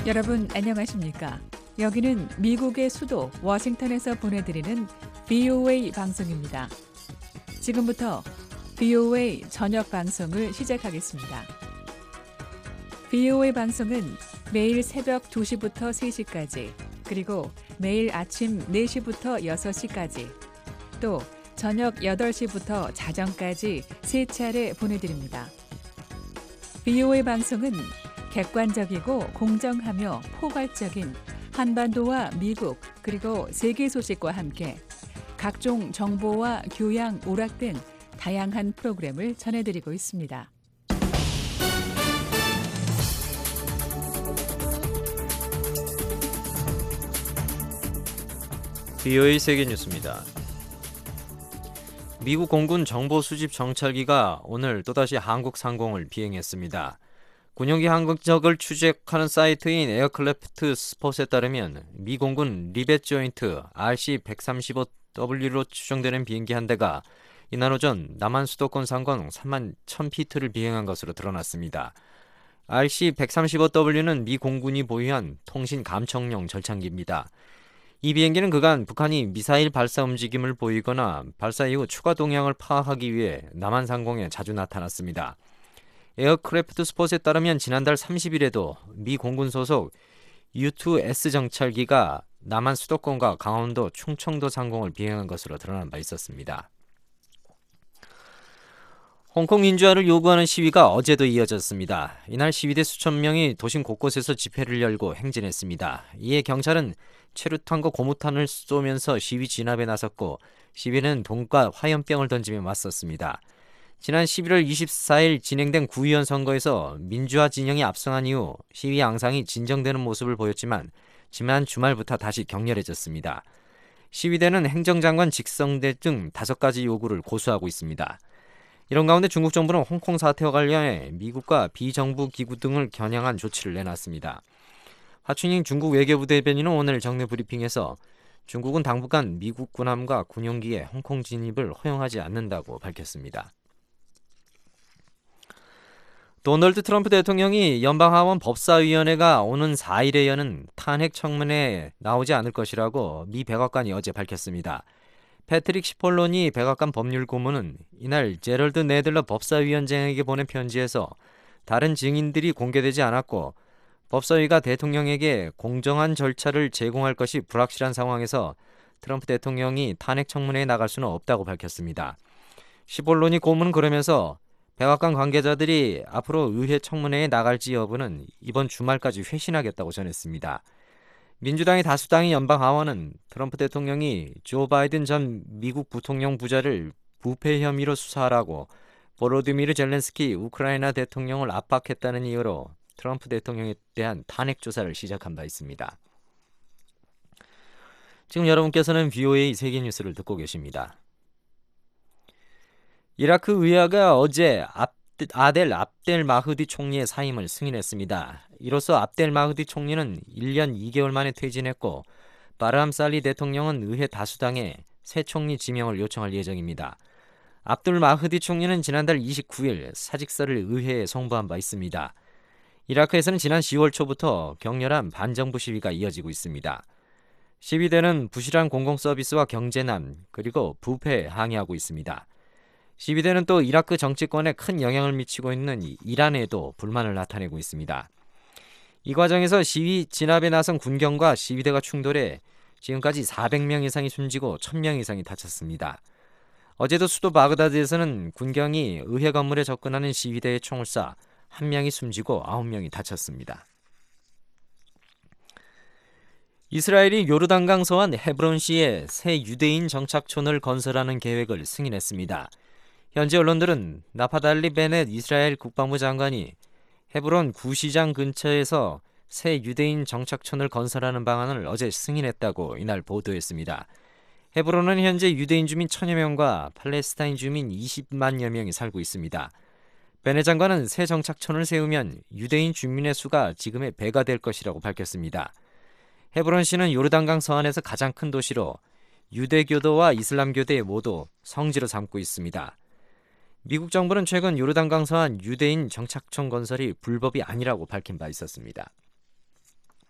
여러분 안녕하십니까? 여기는 미국의 수도 워싱턴에서 보내드리는 VOA 방송입니다. 지금부터 VOA 저녁 방송을 시작하겠습니다. VOA 방송은 매일 새벽 2시부터 3시까지, 그리고 매일 아침 4시부터 6시까지, 또 저녁 8시부터 자정까지 3차례 보내드립니다. VOA 방송은 객관적이고 공정하며 포괄적인 한반도와 미국 그리고 세계 소식과 함께 각종 정보와 교양, 오락 등 다양한 프로그램을 전해드리고 있습니다. VOA 세계 뉴스입니다. 미국 공군 정보 수집 정찰기가 오늘 또다시 한국 상공을 비행했습니다. 군용기 항적을 추적하는 사이트인 에어크래프트 스폿에 따르면 미 공군 리벳 조인트 RC-135W로 추정되는 비행기 한 대가 이날 오전 남한 수도권 상공 3만 1000피트를 비행한 것으로 드러났습니다. RC-135W는 미 공군이 보유한 통신 감청용 절창기입니다. 이 비행기는 그간 북한이 미사일 발사 움직임을 보이거나 발사 이후 추가 동향을 파악하기 위해 남한 상공에 자주 나타났습니다. 에어크래프트 스폿에 따르면 지난달 30일에도 미 공군 소속 U-2S 정찰기가 남한 수도권과 강원도, 충청도 상공을 비행한 것으로 드러난 바 있었습니다. 홍콩 민주화를 요구하는 시위가 어제도 이어졌습니다. 이날 시위대 수천 명이 도심 곳곳에서 집회를 열고 행진했습니다. 이에 경찰은 최루탄과 고무탄을 쏘면서 시위 진압에 나섰고 시위는 돈과 화염병을 지며 맞섰습니다. 지난 11월 24일 진행된 구의원 선거에서 민주화 진영이 압승한 이후 시위 양상이 진정되는 모습을 보였지만 지난 주말부터 다시 격렬해졌습니다. 시위대는 행정장관 직성대 등 5가지 요구를 고수하고 있습니다. 이런 가운데 중국 정부는 홍콩 사태와 관련해 미국과 비정부 기구 등을 겨냥한 조치를 내놨습니다. 화춘잉 중국 외교부 대변인은 오늘 정례 브리핑에서 중국은 당분간 미국 군함과 군용기의 홍콩 진입을 허용하지 않는다고 밝혔습니다. 도널드 트럼프 대통령이 연방하원 법사위원회가 오는 4일에 여는 탄핵 청문회에 나오지 않을 것이라고 미 백악관이 어제 밝혔습니다. 패트릭 시폴로니 백악관 법률고문은 이날 제럴드 네들러 법사위원장에게 보낸 편지에서 다른 증인들이 공개되지 않았고 법사위가 대통령에게 공정한 절차를 제공할 것이 불확실한 상황에서 트럼프 대통령이 탄핵 청문회에 나갈 수는 없다고 밝혔습니다. 시폴로니 고문은 그러면서 백악관 관계자들이 앞으로 의회 청문회에 나갈지 여부는 이번 주말까지 회신하겠다고 전했습니다. 민주당의 다수당인 연방하원은 트럼프 대통령이 조 바이든 전 미국 부통령 부자를 부패 혐의로 수사하라고 보로디미르 젤렌스키 우크라이나 대통령을 압박했다는 이유로 트럼프 대통령에 대한 탄핵 조사를 시작한 바 있습니다. 지금 여러분께서는 VOA 세계 뉴스를 듣고 계십니다. 이라크 의회가 어제 아델 압델 마흐디 총리의 사임을 승인했습니다. 이로써 압델 마흐디 총리는 1년 2개월 만에 퇴진했고 바르함 살리 대통령은 의회 다수당에 새 총리 지명을 요청할 예정입니다. 압둘 마흐디 총리는 지난달 29일 사직서를 의회에 송부한 바 있습니다. 이라크에서는 지난 10월 초부터 격렬한 반정부 시위가 이어지고 있습니다. 시위대는 부실한 공공서비스와 경제난 그리고 부패에 항의하고 있습니다. 시위대는 또 이라크 정치권에 큰 영향을 미치고 있는 이란에도 불만을 나타내고 있습니다. 이 과정에서 시위 진압에 나선 군경과 시위대가 충돌해 지금까지 400명 이상이 숨지고 1000명 이상이 다쳤습니다. 어제도 수도 바그다드에서는 군경이 의회 건물에 접근하는 시위대에 총을 쏴 1명이 숨지고 9명이 다쳤습니다. 이스라엘이 요르단강 서안 헤브론시에 새 유대인 정착촌을 건설하는 계획을 승인했습니다. 현지 언론들은 나파달리 베넷 이스라엘 국방부 장관이 헤브론 구시장 근처에서 새 유대인 정착촌을 건설하는 방안을 어제 승인했다고 이날 보도했습니다. 헤브론은 현재 유대인 주민 1000여 명과 팔레스타인 주민 20만여 명이 살고 있습니다. 베넷 장관은 새 정착촌을 세우면 유대인 주민의 수가 지금의 배가 될 것이라고 밝혔습니다. 헤브론시는 요르단강 서안에서 가장 큰 도시로 유대교도와 이슬람교대 모두 성지로 삼고 있습니다. 미국 정부는 최근 요르단강 서안 유대인 정착촌 건설이 불법이 아니라고 밝힌 바 있었습니다.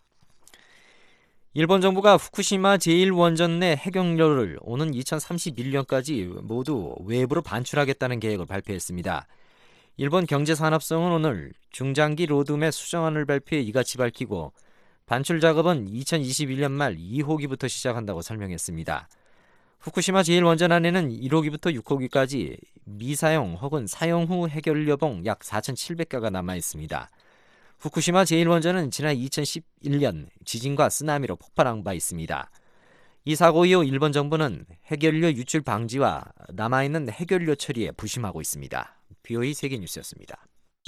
일본 정부가 후쿠시마 제1원전 내 핵연료를 오는 2031년까지 모두 외부로 반출하겠다는 계획을 발표했습니다. 일본 경제산업성은 오늘 중장기 로드맵 수정안을 발표해 이같이 밝히고 반출 작업은 2021년 말 2호기부터 시작한다고 설명했습니다. 후쿠시마 제1원전 안에는 1호기부터 6호기까지 미사용 혹은 사용 후 핵연료봉 약 4,700개가 남아 있습니다. 후쿠시마 제1원전은 지난 2011년 지진과 쓰나미로 폭발한 바 있습니다. 이 사고 이후 일본 정부는 핵연료 유출 방지와 남아있는 핵연료 처리에 부심하고 있습니다. BOE 세계뉴스였습니다.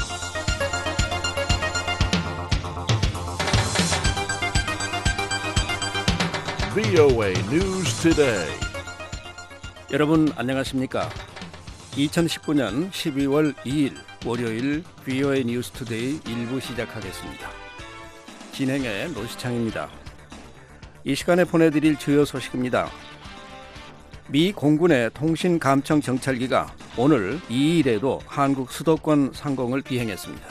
VOA News Today. 여러분 안녕하십니까? 2019년 12월 2일 월요일 VOA 뉴스 투데이 1부 시작하겠습니다. 진행의 노시창입니다. 이 시간에 보내드릴 주요 소식입니다. 미 공군의 통신감청 정찰기가 오늘 2일에도 한국 수도권 상공을 비행했습니다.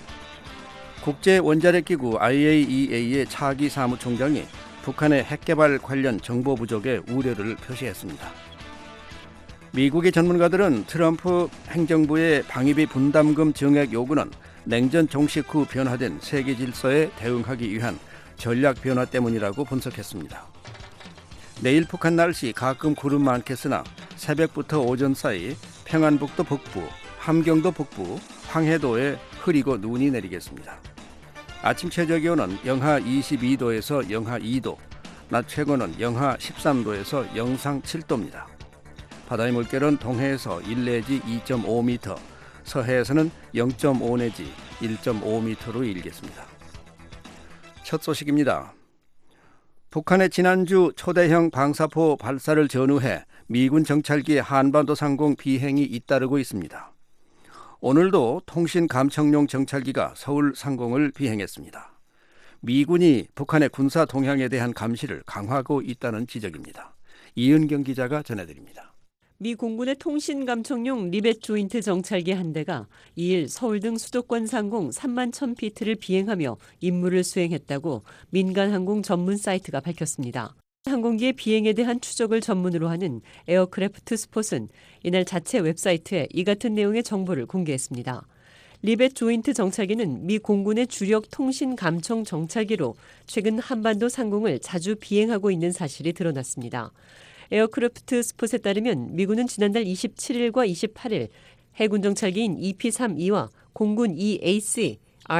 국제원자력기구 IAEA의 차기 사무총장이 북한의 핵개발 관련 정보 부족에 우려를 표시했습니다. 미국의 전문가들은 트럼프 행정부의 방위비 분담금 증액 요구는 냉전 종식 후 변화된 세계 질서에 대응하기 위한 전략 변화 때문이라고 분석했습니다. 내일 북한 날씨 가끔 구름 많겠으나 새벽부터 오전 사이 평안북도 북부, 함경도 북부, 황해도에 흐리고 눈이 내리겠습니다. 아침 최저기온은 영하 22도에서 영하 2도, 낮 최고는 영하 13도에서 영상 7도입니다. 바다의 물결은 동해에서 1 내지 2.5m, 서해에서는 0.5 내지 1.5m로 일겠습니다. 첫 소식입니다. 북한의 지난주 초대형 방사포 발사를 전후해 미군 정찰기의 한반도 상공 비행이 잇따르고 있습니다. 오늘도 통신감청용 정찰기가 서울 상공을 비행했습니다. 미군이 북한의 군사 동향에 대한 감시를 강화하고 있다는 지적입니다. 이은경 기자가 전해드립니다. 미 공군의 통신감청용 리벳 조인트 정찰기 한 대가 2일 서울 등 수도권 상공 3만 1,000피트를 비행하며 임무를 수행했다고 민간항공 전문 사이트가 밝혔습니다. 항공기의 비행에 대한 추적을 전문으로 하는 에어크래프트 스폿은 이날 자체 웹사이트에 이 같은 내용의 정보를 공개했습니다. 리벳 조인트 정찰기는 미 공군의 주력 통신 감청 정찰기로 최근 한반도 상공을 자주 비행하고 있는 사실이 드러났습니다. 에어크래프트 스폿에 따르면 미군은 지난달 27일과 28일 해군 정찰기인 EP-3E와 공군 EAC,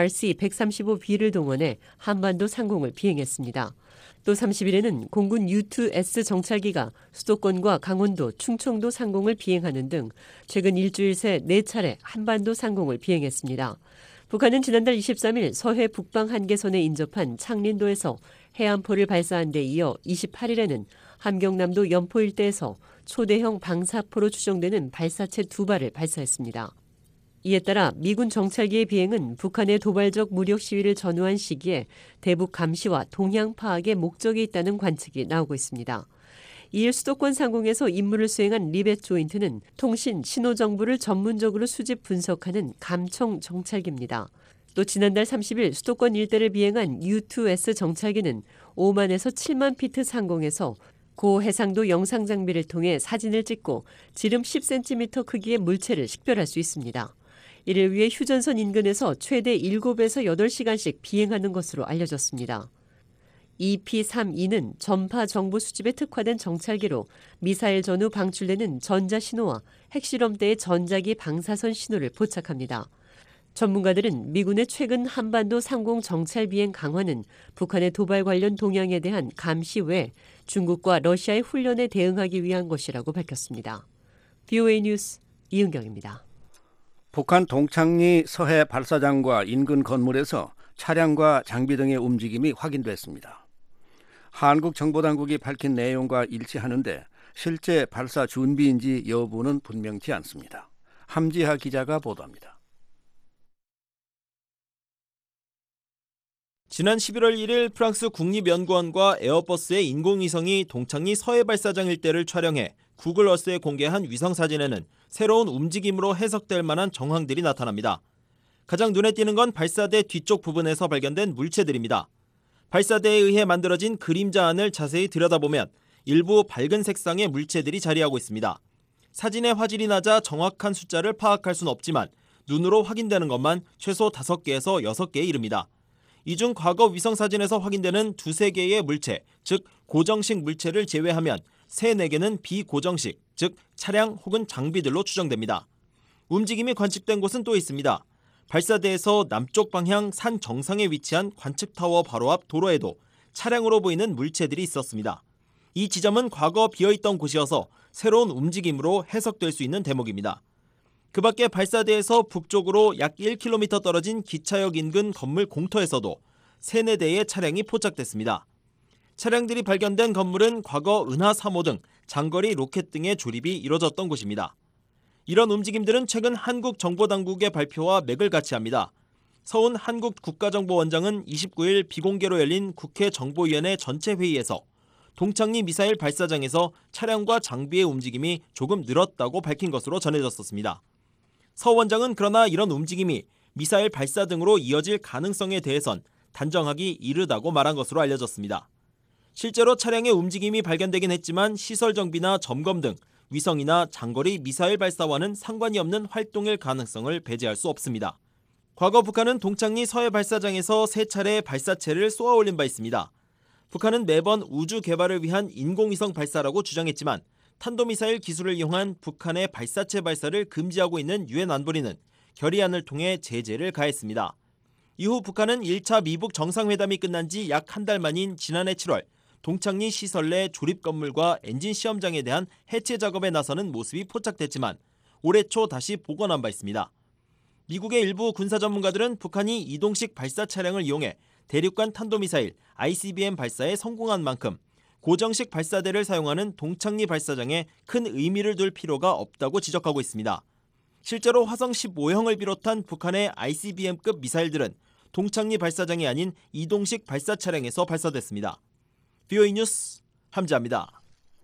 RC-135B를 동원해 한반도 상공을 비행했습니다. 또 30일에는 공군 U-2S 정찰기가 수도권과 강원도, 충청도 상공을 비행하는 등 최근 일주일 새 4차례 한반도 상공을 비행했습니다. 북한은 지난달 23일 서해 북방 한계선에 인접한 창린도에서 해안포를 발사한 데 이어 28일에는 함경남도 연포 일대에서 초대형 방사포로 추정되는 발사체 2발을 발사했습니다. 이에 따라 미군 정찰기의 비행은 북한의 도발적 무력 시위를 전후한 시기에 대북 감시와 동향 파악에 목적이 있다는 관측이 나오고 있습니다. 이일 수도권 상공에서 임무를 수행한 리벳 조인트는 통신, 신호 정보를 전문적으로 수집 분석하는 감청 정찰기입니다. 또 지난달 30일 수도권 일대를 비행한 U-2S 정찰기는 5만에서 7만 피트 상공에서 고해상도 영상 장비를 통해 사진을 찍고 지름 10cm 크기의 물체를 식별할 수 있습니다. 이를 위해 휴전선 인근에서 최대 7에서 8시간씩 비행하는 것으로 알려졌습니다. EP-3E는 전파 정보 수집에 특화된 정찰기로 미사일 전후 방출되는 전자신호와 핵실험대의 전자기 방사선 신호를 포착합니다. 전문가들은 미군의 최근 한반도 상공 정찰 비행 강화는 북한의 도발 관련 동향에 대한 감시 외 중국과 러시아의 훈련에 대응하기 위한 것이라고 밝혔습니다. BOA 뉴스 이은경입니다. 북한 동창리 서해 발사장과 인근 건물에서 차량과 장비 등의 움직임이 확인됐습니다. 한국 정보당국이 밝힌 내용과 일치하는데 실제 발사 준비인지 여부는 분명치 않습니다. 함지하 기자가 보도합니다. 지난 11월 1일 프랑스 국립연구원과 에어버스의 인공위성이 동창리 서해 발사장 일대를 촬영해 구글 어스에 공개한 위성사진에는 새로운 움직임으로 해석될 만한 정황들이 나타납니다. 가장 눈에 띄는 건 발사대 뒤쪽 부분에서 발견된 물체들입니다. 발사대에 의해 만들어진 그림자안을 자세히 들여다보면 일부 밝은 색상의 물체들이 자리하고 있습니다. 사진의 화질이 낮아 정확한 숫자를 파악할 수는 없지만 눈으로 확인되는 것만 최소 5개에서 6개에 이릅니다. 이 중 과거 위성사진에서 확인되는 2-3개의 물체, 즉 고정식 물체를 제외하면 3-4개는 비고정식, 즉 차량 혹은 장비들로 추정됩니다. 움직임이 관측된 곳은 또 있습니다. 발사대에서 남쪽 방향 산 정상에 위치한 관측타워 바로 앞 도로에도 차량으로 보이는 물체들이 있었습니다. 이 지점은 과거 비어있던 곳이어서 새로운 움직임으로 해석될 수 있는 대목입니다. 그 밖에 발사대에서 북쪽으로 약 1km 떨어진 기차역 인근 건물 공터에서도 3-4대의 차량이 포착됐습니다. 차량들이 발견된 건물은 과거 은하 3호 등 장거리 로켓 등의 조립이 이뤄졌던 곳입니다. 이런 움직임들은 최근 한국정보당국의 발표와 맥을 같이 합니다. 서훈 한국국가정보원장은 29일 비공개로 열린 국회 정보위원회 전체 회의에서 동창리 미사일 발사장에서 차량과 장비의 움직임이 조금 늘었다고 밝힌 것으로 전해졌었습니다. 서 원장은 그러나 이런 움직임이 미사일 발사 등으로 이어질 가능성에 대해선 단정하기 이르다고 말한 것으로 알려졌습니다. 실제로 차량의 움직임이 발견되긴 했지만 시설 정비나 점검 등 위성이나 장거리 미사일 발사와는 상관이 없는 활동일 가능성을 배제할 수 없습니다. 과거 북한은 동창리 서해 발사장에서 3차례 발사체를 쏘아올린 바 있습니다. 북한은 매번 우주 개발을 위한 인공위성 발사라고 주장했지만 탄도미사일 기술을 이용한 북한의 발사체 발사를 금지하고 있는 유엔 안보리는 결의안을 통해 제재를 가했습니다. 이후 북한은 1차 미북 정상회담이 끝난 지 약 한 달 만인 지난해 7월 동창리 시설 내 조립 건물과 엔진 시험장에 대한 해체 작업에 나서는 모습이 포착됐지만 올해 초 다시 복원한 바 있습니다. 미국의 일부 군사 전문가들은 북한이 이동식 발사 차량을 이용해 대륙간 탄도미사일 ICBM 발사에 성공한 만큼 고정식 발사대를 사용하는 동창리 발사장에 큰 의미를 둘 필요가 없다고 지적하고 있습니다. 실제로 화성 15형을 비롯한 북한의 ICBM급 미사일들은 동창리 발사장이 아닌 이동식 발사 차량에서 발사됐습니다. VOA 뉴스 함지아입니다.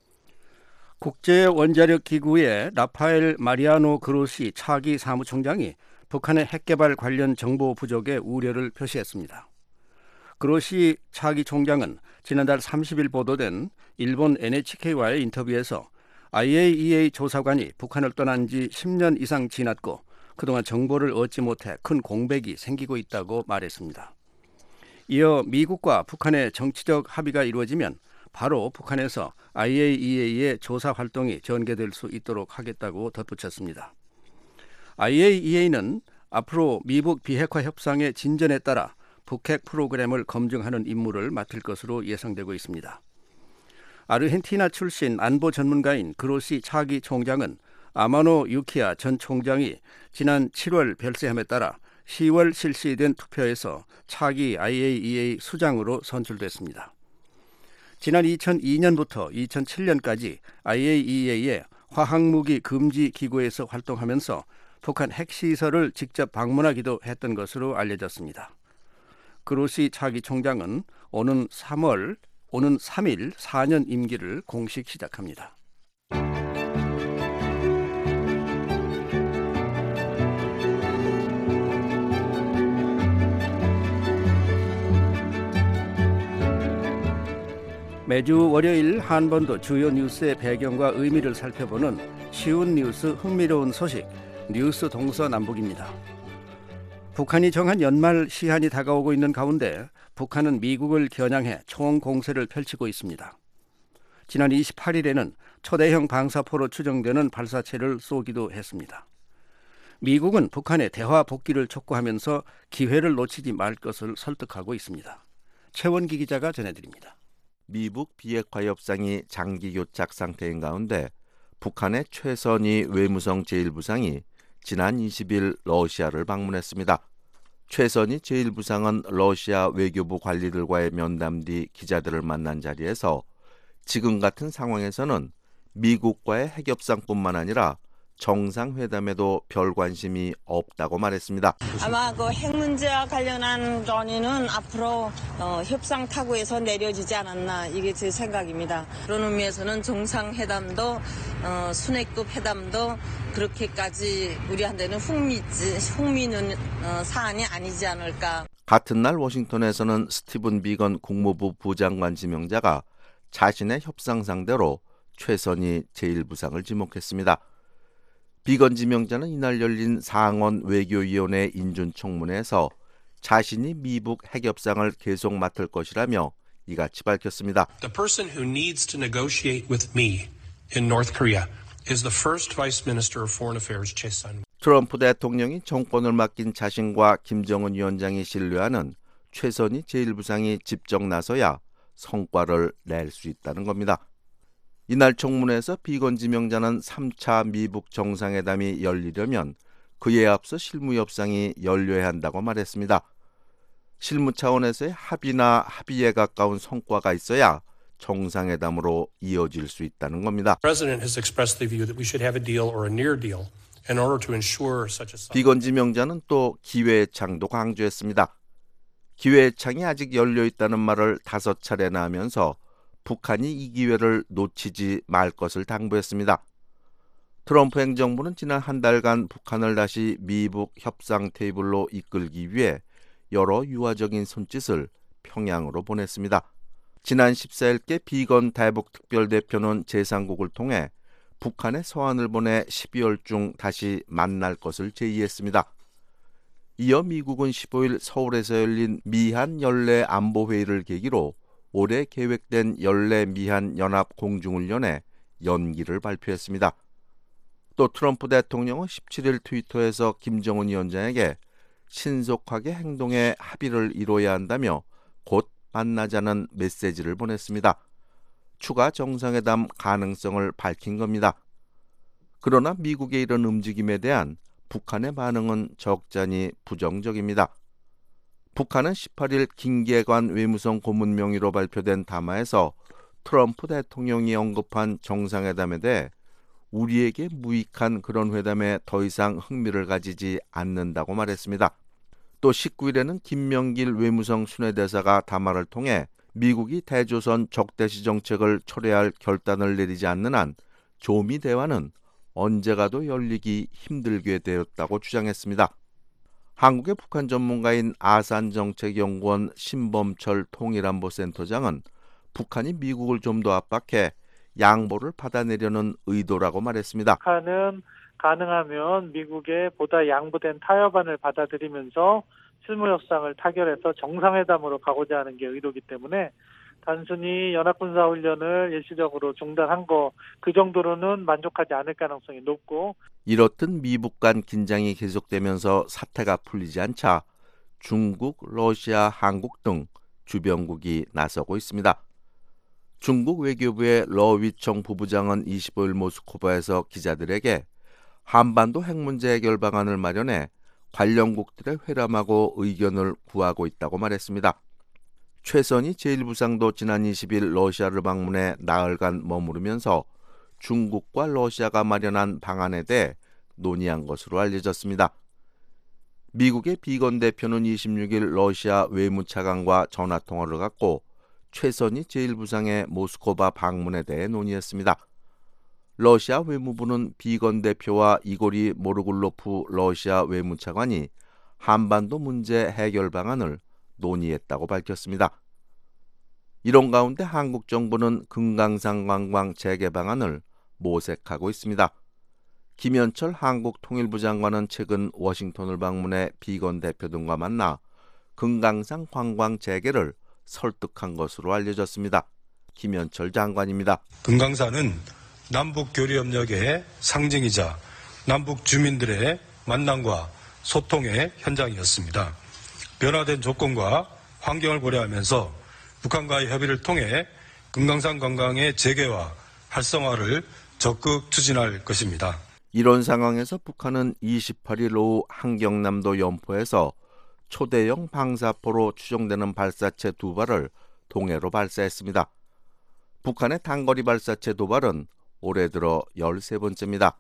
국제원자력기구의 라파엘 마리아노 그로시 차기 사무총장이 북한의 핵개발 관련 정보 부족에 우려를 표시했습니다. 그로시 차기 총장은 지난달 30일 보도된 일본 NHK와의 인터뷰에서 IAEA 조사관이 북한을 떠난 지 10년 이상 지났고 그동안 정보를 얻지 못해 큰 공백이 생기고 있다고 말했습니다. 이어 미국과 북한의 정치적 합의가 이루어지면 바로 북한에서 IAEA의 조사 활동이 전개될 수 있도록 하겠다고 덧붙였습니다. IAEA는 앞으로 미북 비핵화 협상의 진전에 따라 북핵 프로그램을 검증하는 임무를 맡을 것으로 예상되고 있습니다. 아르헨티나 출신 안보 전문가인 그로시 차기 총장은 아마노 유키야 전 총장이 지난 7월 별세함에 따라 10월 실시된 투표에서 차기 IAEA 수장으로 선출됐습니다. 지난 2002년부터 2007년까지 IAEA의 화학무기 금지 기구에서 활동하면서 북한 핵시설을 직접 방문하기도 했던 것으로 알려졌습니다. 그로시 차기 총장은 오는 3일 4년 임기를 공식 시작합니다. 매주 월요일 한반도 주요 뉴스의 배경과 의미를 살펴보는 쉬운 뉴스 흥미로운 소식 뉴스 동서남북입니다. 북한이 정한 연말 시한이 다가오고 있는 가운데 북한은 미국을 겨냥해 총공세를 펼치고 있습니다. 지난 28일에는 초대형 방사포로 추정되는 발사체를 쏘기도 했습니다. 미국은 북한의 대화 복귀를 촉구하면서 기회를 놓치지 말 것을 설득하고 있습니다. 최원기 기자가 전해드립니다. 미북 비핵화 협상이 장기 교착 상태인 가운데 북한의 최선희 외무성 제1부상이 지난 20일 러시아를 방문했습니다. 최선희 제1부상은 러시아 외교부 관리들과의 면담 뒤 기자들을 만난 자리에서 지금 같은 상황에서는 미국과의 핵협상뿐만 아니라 정상회담에도 별 관심이 없다고 말했습니다. 아마 그 핵 문제와 관련한 건의는 앞으로 협상 타구에서 내려지지 않았나 이게 제 생각입니다. 그런 의미에서는 정상회담도 순회급 회담도 그렇게까지 우리한테는 흥미있는 사안이 아니지 않을까. 같은 날 워싱턴에서는 스티븐 비건 국무부 부장관 지명자가 자신의 협상 상대로 최선희 제1부상을 지목했습니다. 비건 지명자는 이날 열린 상원 외교위원회 인준청문회에서 자신이 미북 핵협상을 계속 맡을 것이라며 이같이 밝혔습니다. The person who needs to negotiate with me in North Korea is the first Vice Minister of Foreign Affairs, Choi Sun. 트럼프 대통령이 정권을 맡긴 자신과 김정은 위원장이 신뢰하는 최선희 제1부상이 직접 나서야 성과를 낼 수 있다는 겁니다. 이날 청문회에서 비건 지명자는 3차 미북 정상회담이 열리려면 그에 앞서 실무 협상이 열려야 한다고 말했습니다. 실무 차원에서의 합의나 합의에 가까운 성과가 있어야 정상회담으로 이어질 수 있다는 겁니다. 비건 지명자는 또 기회의 창도 강조했습니다. 기회의 창이 아직 열려 있다는 말을 5차례나 하면서 북한이 이 기회를 놓치지 말 것을 당부했습니다. 트럼프 행정부는 지난 한 달간 북한을 다시 미북 협상 테이블로 이끌기 위해 여러 유화적인 손짓을 평양으로 보냈습니다. 지난 14일께 비건 대북 특별대표는 제3국을 통해 북한에 서한을 보내 12월 중 다시 만날 것을 제의했습니다. 이어 미국은 15일 서울에서 열린 미한 연례 안보회의를 계기로 올해 계획된 연례 미한 연합 공중훈련에 연기를 발표했습니다. 또 트럼프 대통령은 17일 트위터에서 김정은 위원장에게 신속하게 행동에 합의를 이뤄야 한다며 곧 만나자는 메시지를 보냈습니다. 추가 정상회담 가능성을 밝힌 겁니다. 그러나 미국의 이런 움직임에 대한 북한의 반응은 적잖이 부정적입니다. 북한은 18일 김계관 외무성 고문 명의로 발표된 담화에서 트럼프 대통령이 언급한 정상회담에 대해 우리에게 무익한 그런 회담에 더 이상 흥미를 가지지 않는다고 말했습니다. 또 19일에는 김명길 외무성 순회대사가 담화를 통해 미국이 대조선 적대시 정책을 철회할 결단을 내리지 않는 한 조미 대화는 언제 가도 열리기 힘들게 되었다고 주장했습니다. 한국의 북한 전문가인 아산정책연구원 신범철 통일안보센터장은 북한이 미국을 좀 더 압박해 양보를 받아내려는 의도라고 말했습니다. 북한은 가능하면 미국의 보다 양보된 타협안을 받아들이면서 실무협상을 타결해서 정상회담으로 가고자 하는 게 의도이기 때문에 단순히 연합군사훈련을 일시적으로 중단한 거 그 정도로는 만족하지 않을 가능성이 높고, 이렇듯 미북 간 긴장이 계속되면서 사태가 풀리지 않자 중국, 러시아, 한국 등 주변국이 나서고 있습니다. 중국 외교부의 러위청 부부장은 25일 모스크바에서 기자들에게 한반도 핵 문제 해결 방안을 마련해 관련국들의 회람하고 의견을 구하고 있다고 말했습니다. 최선희 제1부상도 지난 20일 러시아를 방문해 나흘간 머무르면서 중국과 러시아가 마련한 방안에 대해 논의한 것으로 알려졌습니다. 미국의 비건 대표는 26일 러시아 외무차관과 전화통화를 갖고 최선희 제1부상의 모스크바 방문에 대해 논의했습니다. 러시아 외무부는 비건 대표와 이고리 모르굴로프 러시아 외무차관이 한반도 문제 해결 방안을 논의했다고 밝혔습니다. 이런 가운데 한국 정부는 금강산 관광 재개 방안을 모색하고 있습니다. 김현철 한국통일부 장관은 최근 워싱턴을 방문해 비건 대표 등과 만나 금강산 관광 재개를 설득한 것으로 알려졌습니다. 김현철 장관입니다. 금강산은 남북교류협력의 상징이자 남북 주민들의 만남과 소통의 현장이었습니다. 변화된 조건과 환경을 고려하면서 북한과의 협의를 통해 금강산 관광의 재개와 활성화를 적극 추진할 것입니다. 이런 상황에서 북한은 28일 오후 한경남도 연포에서 초대형 방사포로 추정되는 발사체 2발을 동해로 발사했습니다. 북한의 단거리 발사체 도발은 올해 들어 13번째입니다.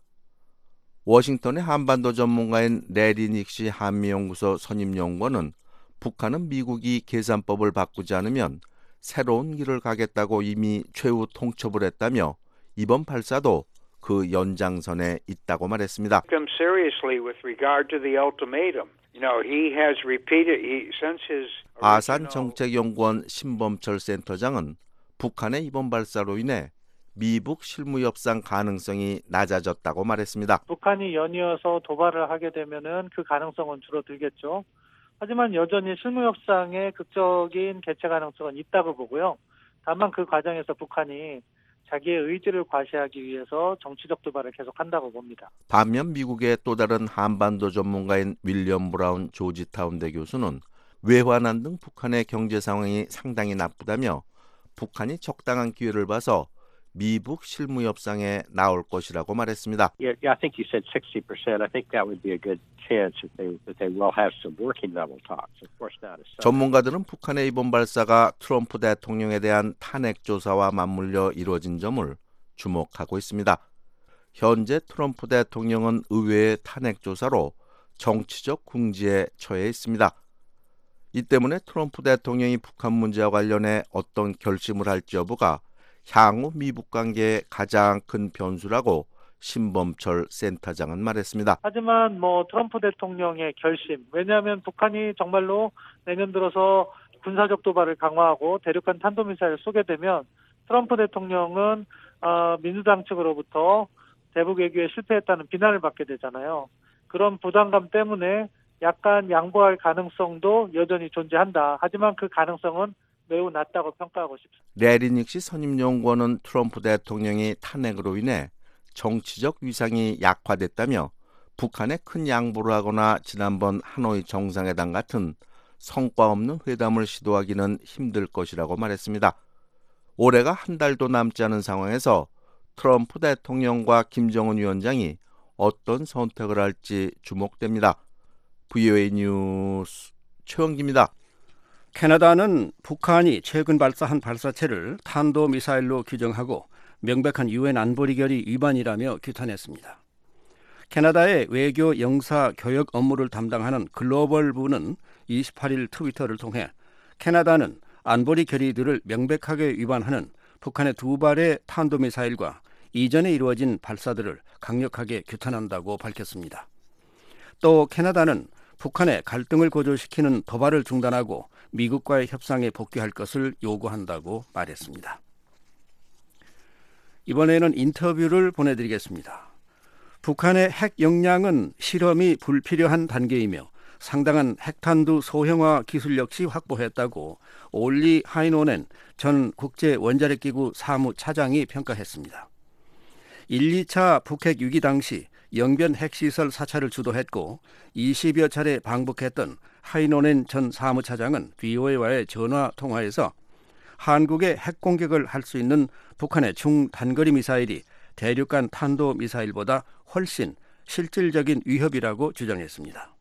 워싱턴의 한반도 전문가인 레리 닉시 한미연구소 선임연구원은 북한은 미국이 계산법을 바꾸지 않으면 새로운 길을 가겠다고 이미 최후 통첩을 했다며 이번 발사도 그 연장선에 있다고 말했습니다. 아산 정책연구원 신범철 센터장은 북한의 이번 발사로 인해 미북 실무 협상 가능성이 낮아졌다고 말했습니다. 북한이 연이어서 도발을 하게 되면은 그 가능성은 줄어들겠죠. 하지만 여전히 실무 협상의 극적인 개최 가능성은 있다고 보고요. 다만 그 과정에서 북한이 자기의 의지를 과시하기 위해서 정치적 도발을 계속한다고 봅니다. 반면 미국의 또 다른 한반도 전문가인 윌리엄 브라운 조지타운대 교수는 외환안 등 북한의 경제 상황이 상당히 나쁘다며 북한이 적당한 기회를 봐서 미북 실무 협상에 나올 것이라고 말했습니다. I think you said 60%. I think that would be a good chance that they will have some working level talks. Of course not. 전문가들은 북한의 이번 발사가 트럼프 대통령에 대한 탄핵 조사와 맞물려 이루어진 점을 주목하고 있습니다. 현재 트럼프 대통령은 의회의 탄핵 조사로 정치적 궁지에 처해 있습니다. 이 때문에 트럼프 대통령이 북한 문제와 관련해 어떤 결심을 할지 여부가 향후 미북 관계의 가장 큰 변수라고 신범철 센터장은 말했습니다. 하지만 트럼프 대통령의 결심, 왜냐하면 북한이 정말로 내년 들어서 군사적 도발을 강화하고 대륙간 탄도미사일을 쏘게 되면 트럼프 대통령은 민주당 측으로부터 대북 외교에 실패했다는 비난을 받게 되잖아요. 그런 부담감 때문에 약간 양보할 가능성도 여전히 존재한다. 하지만 그 가능성은 매우 낮다고 평가하고 싶습니다. 레리 닉시 선임연구원은 트럼프 대통령이 탄핵으로 인해 정치적 위상이 약화됐다며 북한에 큰 양보를 하거나 지난번 하노이 정상회담 같은 성과 없는 회담을 시도하기는 힘들 것이라고 말했습니다. 올해가 한 달도 남지 않은 상황에서 트럼프 대통령과 김정은 위원장이 어떤 선택을 할지 주목됩니다. VOA 뉴스 최영기입니다. 캐나다는 북한이 최근 발사한 발사체를 탄도미사일로 규정하고 명백한 유엔 안보리 결의 위반이라며 규탄했습니다. 캐나다의 외교 영사 교역 업무를 담당하는 글로벌 부는 28일 트위터를 통해 캐나다는 안보리 결의들을 명백하게 위반하는 북한의 두 발의 탄도미사일과 이전에 이루어진 발사들을 강력하게 규탄한다고 밝혔습니다. 또 캐나다는 북한의 갈등을 고조시키는 도발을 중단하고 미국과의 협상에 복귀할 것을 요구한다고 말했습니다. 이번에는 인터뷰를 보내드리겠습니다. 북한의 핵 역량은 실험이 불필요한 단계이며 상당한 핵탄두 소형화 기술 역시 확보했다고 올리 하이노넨 전 국제원자력기구 사무차장이 평가했습니다. 1, 2차 북핵 위기 당시 영변 핵시설 사찰을 주도했고 20여 차례 방북했던 하이노넨 전 사무차장은 VOA와의 전화 통화에서 한국의 핵 공격을 할 수 있는 북한의 중단거리 미사일이 대륙간 탄도미사일보다 훨씬 실질적인 위협이라고 주장했습니다.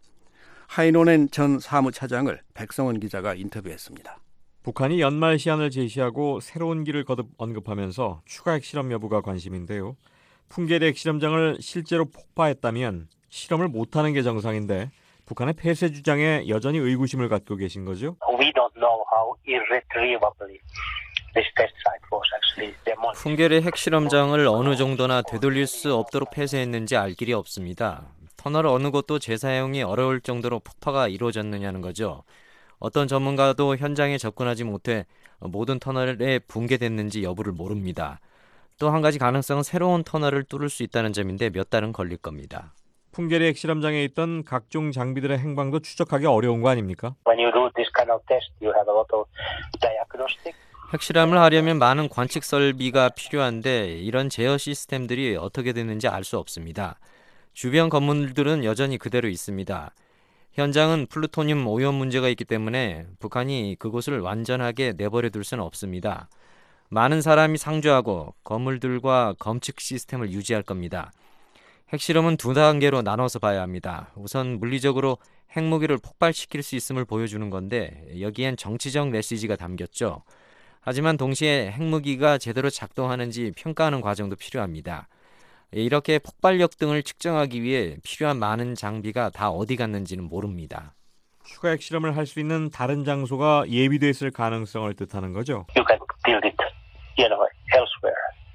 하이노넨 전 사무차장을 백성원 기자가 인터뷰했습니다. 북한이 연말 시한을 제시하고 새로운 길을 거듭 언급하면서 추가 핵실험 여부가 관심인데요. 풍계리 핵실험장을 실제로 폭파했다면 실험을 못하는 게 정상인데 북한의 폐쇄 주장에 여전히 의구심을 갖고 계신 거죠? We don't know how irretrievably this test site was actually demolished. 풍계리 핵실험장을 어느 정도나 되돌릴 수 없도록 폐쇄했는지 알 길이 없습니다. 터널 어느 곳도 재사용이 어려울 정도로 폭파가 이루어졌느냐는 거죠. 어떤 전문가도 현장에 접근하지 못해 모든 터널에 붕괴됐는지 여부를 모릅니다. 또 한 가지 가능성은 새로운 터널을 뚫을 수 있다는 점인데 몇 달은 걸릴 겁니다. 풍계리 핵실험장에 있던 각종 장비들의 행방도 추적하기 어려운 거 아닙니까? When you do this kind of test, you have a lot of diagnostic. 핵실험을 하려면 많은 관측 설비가 필요한데 이런 제어 시스템들이 어떻게 됐는지 알 수 없습니다. 주변 건물들은 여전히 그대로 있습니다. 현장은 플루토늄 오염 문제가 있기 때문에 북한이 그곳을 완전하게 내버려 둘 수는 없습니다. 많은 사람이 상주하고 건물들과 검측 시스템을 유지할 겁니다. 핵실험은 두 단계로 나눠서 봐야 합니다. 우선 물리적으로 핵무기를 폭발시킬 수 있음을 보여주는 건데 여기엔 정치적 메시지가 담겼죠. 하지만 동시에 핵무기가 제대로 작동하는지 평가하는 과정도 필요합니다. 이렇게 폭발력 등을 측정하기 위해 필요한 많은 장비가 다 어디 갔는지는 모릅니다. 추가 핵실험을 할 수 있는 다른 장소가 예비돼 있을 가능성을 뜻하는 거죠? You can build it, elsewhere.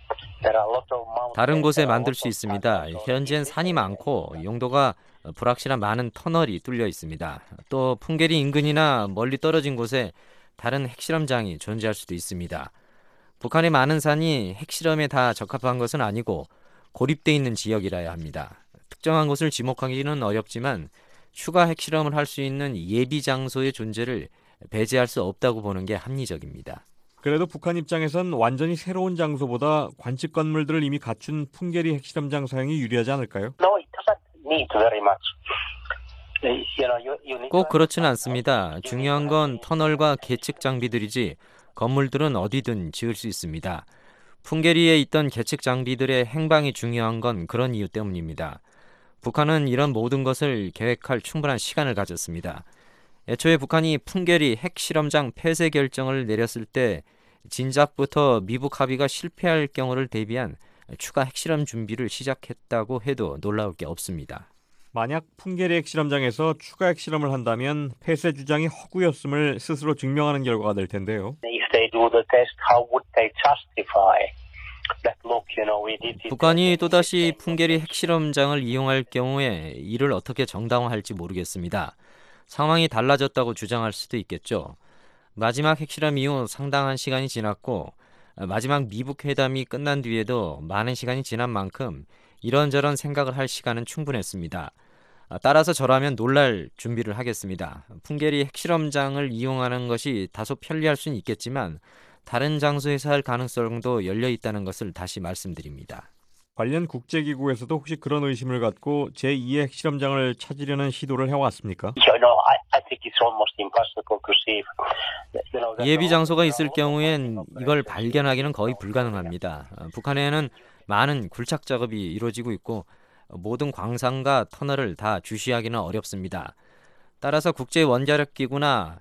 다른 곳에 만들 수 있습니다. 현재는 산이 많고 용도가 불확실한 많은 터널이 뚫려 있습니다. 또 풍계리 인근이나 멀리 떨어진 곳에 다른 핵실험장이 존재할 수도 있습니다. 북한의 많은 산이 핵실험에 다 적합한 것은 아니고 고립돼 있는 지역이라야 합니다. 특정한 곳을 지목하기는 어렵지만 추가 핵실험을 할 수 있는 예비 장소의 존재를 배제할 수 없다고 보는 게 합리적입니다. 그래도 북한 입장에선 완전히 새로운 장소보다 관측 건물들을 이미 갖춘 풍계리 핵실험장 사용이 유리하지 않을까요? No, it doesn't need very much. 꼭 그렇지는 않습니다. 중요한 건 터널과 계측 장비들이지 건물들은 어디든 지을 수 있습니다. 풍계리에 있던 계측 장비들의 행방이 중요한 건 그런 이유 때문입니다. 북한은 이런 모든 것을 계획할 충분한 시간을 가졌습니다. 애초에 북한이 풍계리 핵실험장 폐쇄 결정을 내렸을 때 진작부터 미북 합의가 실패할 경우를 대비한 추가 핵실험 준비를 시작했다고 해도 놀라울 게 없습니다. 만약 풍계리 핵실험장에서 추가 핵실험을 한다면 폐쇄 주장이 허구였음을 스스로 증명하는 결과가 될 텐데요. If they do the test, how would they justify that? Look, we did it. 북한이 또다시 풍계리 핵실험장을 이용할 경우에 이를 어떻게 정당화할지 모르겠습니다. 상황이 달라졌다고 주장할 수도 있겠죠. 마지막 핵실험 이후 상당한 시간이 지났고 마지막 미북 회담이 끝난 뒤에도 많은 시간이 지난 만큼 이런저런 생각을 할 시간은 충분했습니다. 따라서 저라면 놀랄 준비를 하겠습니다. 풍계리 핵실험장을 이용하는 것이 다소 편리할 수는 있겠지만 다른 장소에서 할 가능성도 열려 있다는 것을 다시 말씀드립니다. 관련 국제기구에서도 혹시 그런 의심을 갖고 제2의 핵실험장을 찾으려는 시도를 해왔습니까? I think it's almost impossible to see. 예비 장소가 있을 경우엔 이걸 발견하기는 거의 불가능합니다. 북한에는 많은 굴착 작업이 이루어지고 있고 모든 광산과 터널을 다 주시하기는 어렵습니다. 따라서 국제원자력기구나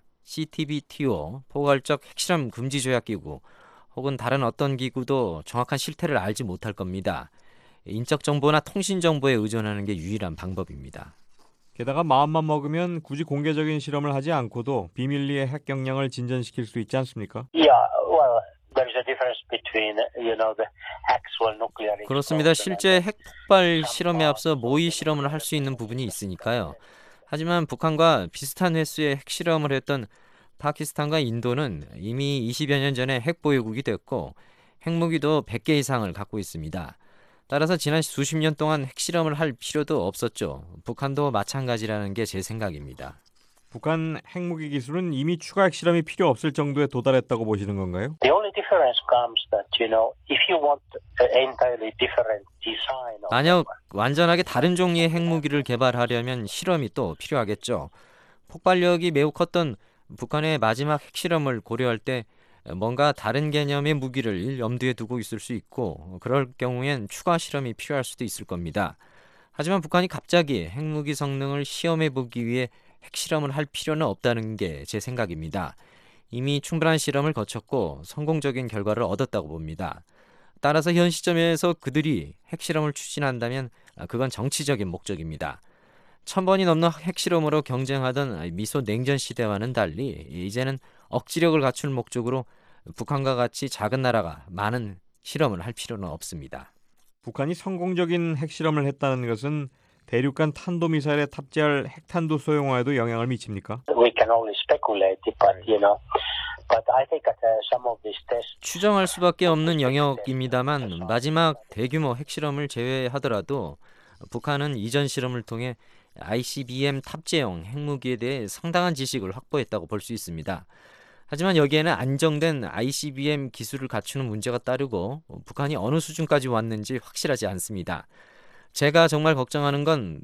CTBTO, 포괄적 핵실험 금지조약기구 혹은 다른 어떤 기구도 정확한 실태를 알지 못할 겁니다. 인적 정보나 통신 정보에 의존하는 게 유일한 방법입니다. 게다가 마음만 먹으면 굳이 공개적인 실험을 하지 않고도 비밀리에 핵 역량을 진전시킬 수 있지 않습니까? Yeah, well, there is a difference between, the actual nuclear. 그렇습니다. 실제 핵 폭발 실험에 앞서 모의 실험을 할 수 있는 부분이 있으니까요. 하지만 북한과 비슷한 횟수의 핵실험을 했던 파키스탄과 인도는 이미 20여 년 전에 핵보유국이 됐고 핵무기도 100개 이상을 갖고 있습니다. 따라서 지난 수십 년 동안 핵실험을 할 필요도 없었죠. 북한도 마찬가지라는 게 제 생각입니다. 북한 핵무기 기술은 이미 추가 핵실험이 필요 없을 정도에 도달했다고 보시는 건가요? The only difference comes that, if you want an entirely different design. 만약 완전하게 다른 종류의 핵무기를 개발하려면 실험이 또 필요하겠죠. 폭발력이 매우 컸던 북한의 마지막 핵실험을 고려할 때 뭔가 다른 개념의 무기를 염두에 두고 있을 수 있고 그럴 경우엔 추가 실험이 필요할 수도 있을 겁니다. 하지만 북한이 갑자기 핵무기 성능을 시험해보기 위해 핵실험을 할 필요는 없다는 게 제 생각입니다. 이미 충분한 실험을 거쳤고 성공적인 결과를 얻었다고 봅니다. 따라서 현 시점에서 그들이 핵실험을 추진한다면 그건 정치적인 목적입니다. 1000번이 넘는 핵실험으로 경쟁하던 미소 냉전 시대와는 달리 이제는 억지력을 갖출 목적으로 북한과 같이 작은 나라가 많은 실험을 할 필요는 없습니다. 북한이 성공적인 핵실험을 했다는 것은 대륙간 탄도미사일에 탑재할 핵탄두 소형화에도 영향을 미칩니까? We can only speculate, but I think that some of these tests. 추정할 수밖에 없는 영역입니다만 마지막 대규모 핵실험을 제외하더라도 북한은 이전 실험을 통해 ICBM 탑재용 핵무기에 대해 상당한 지식을 확보했다고 볼 수 있습니다. 하지만 여기에는 안정된 ICBM 기술을 갖추는 문제가 따르고 북한이 어느 수준까지 왔는지 확실하지 않습니다. 제가 정말 걱정하는 건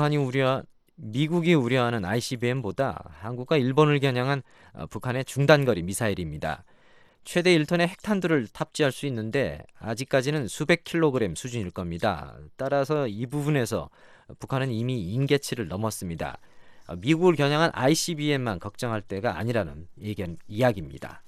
미국이 우려하는 ICBM보다 한국과 일본을 겨냥한 북한의 중단거리 미사일입니다. 최대 1톤의 핵탄두를 탑재할 수 있는데 아직까지는 수백 킬로그램 수준일 겁니다. 따라서 이 부분에서 북한은 이미 임계치를 넘었습니다. 미국을 겨냥한 ICBM만 걱정할 때가 아니라는 이야기입니다.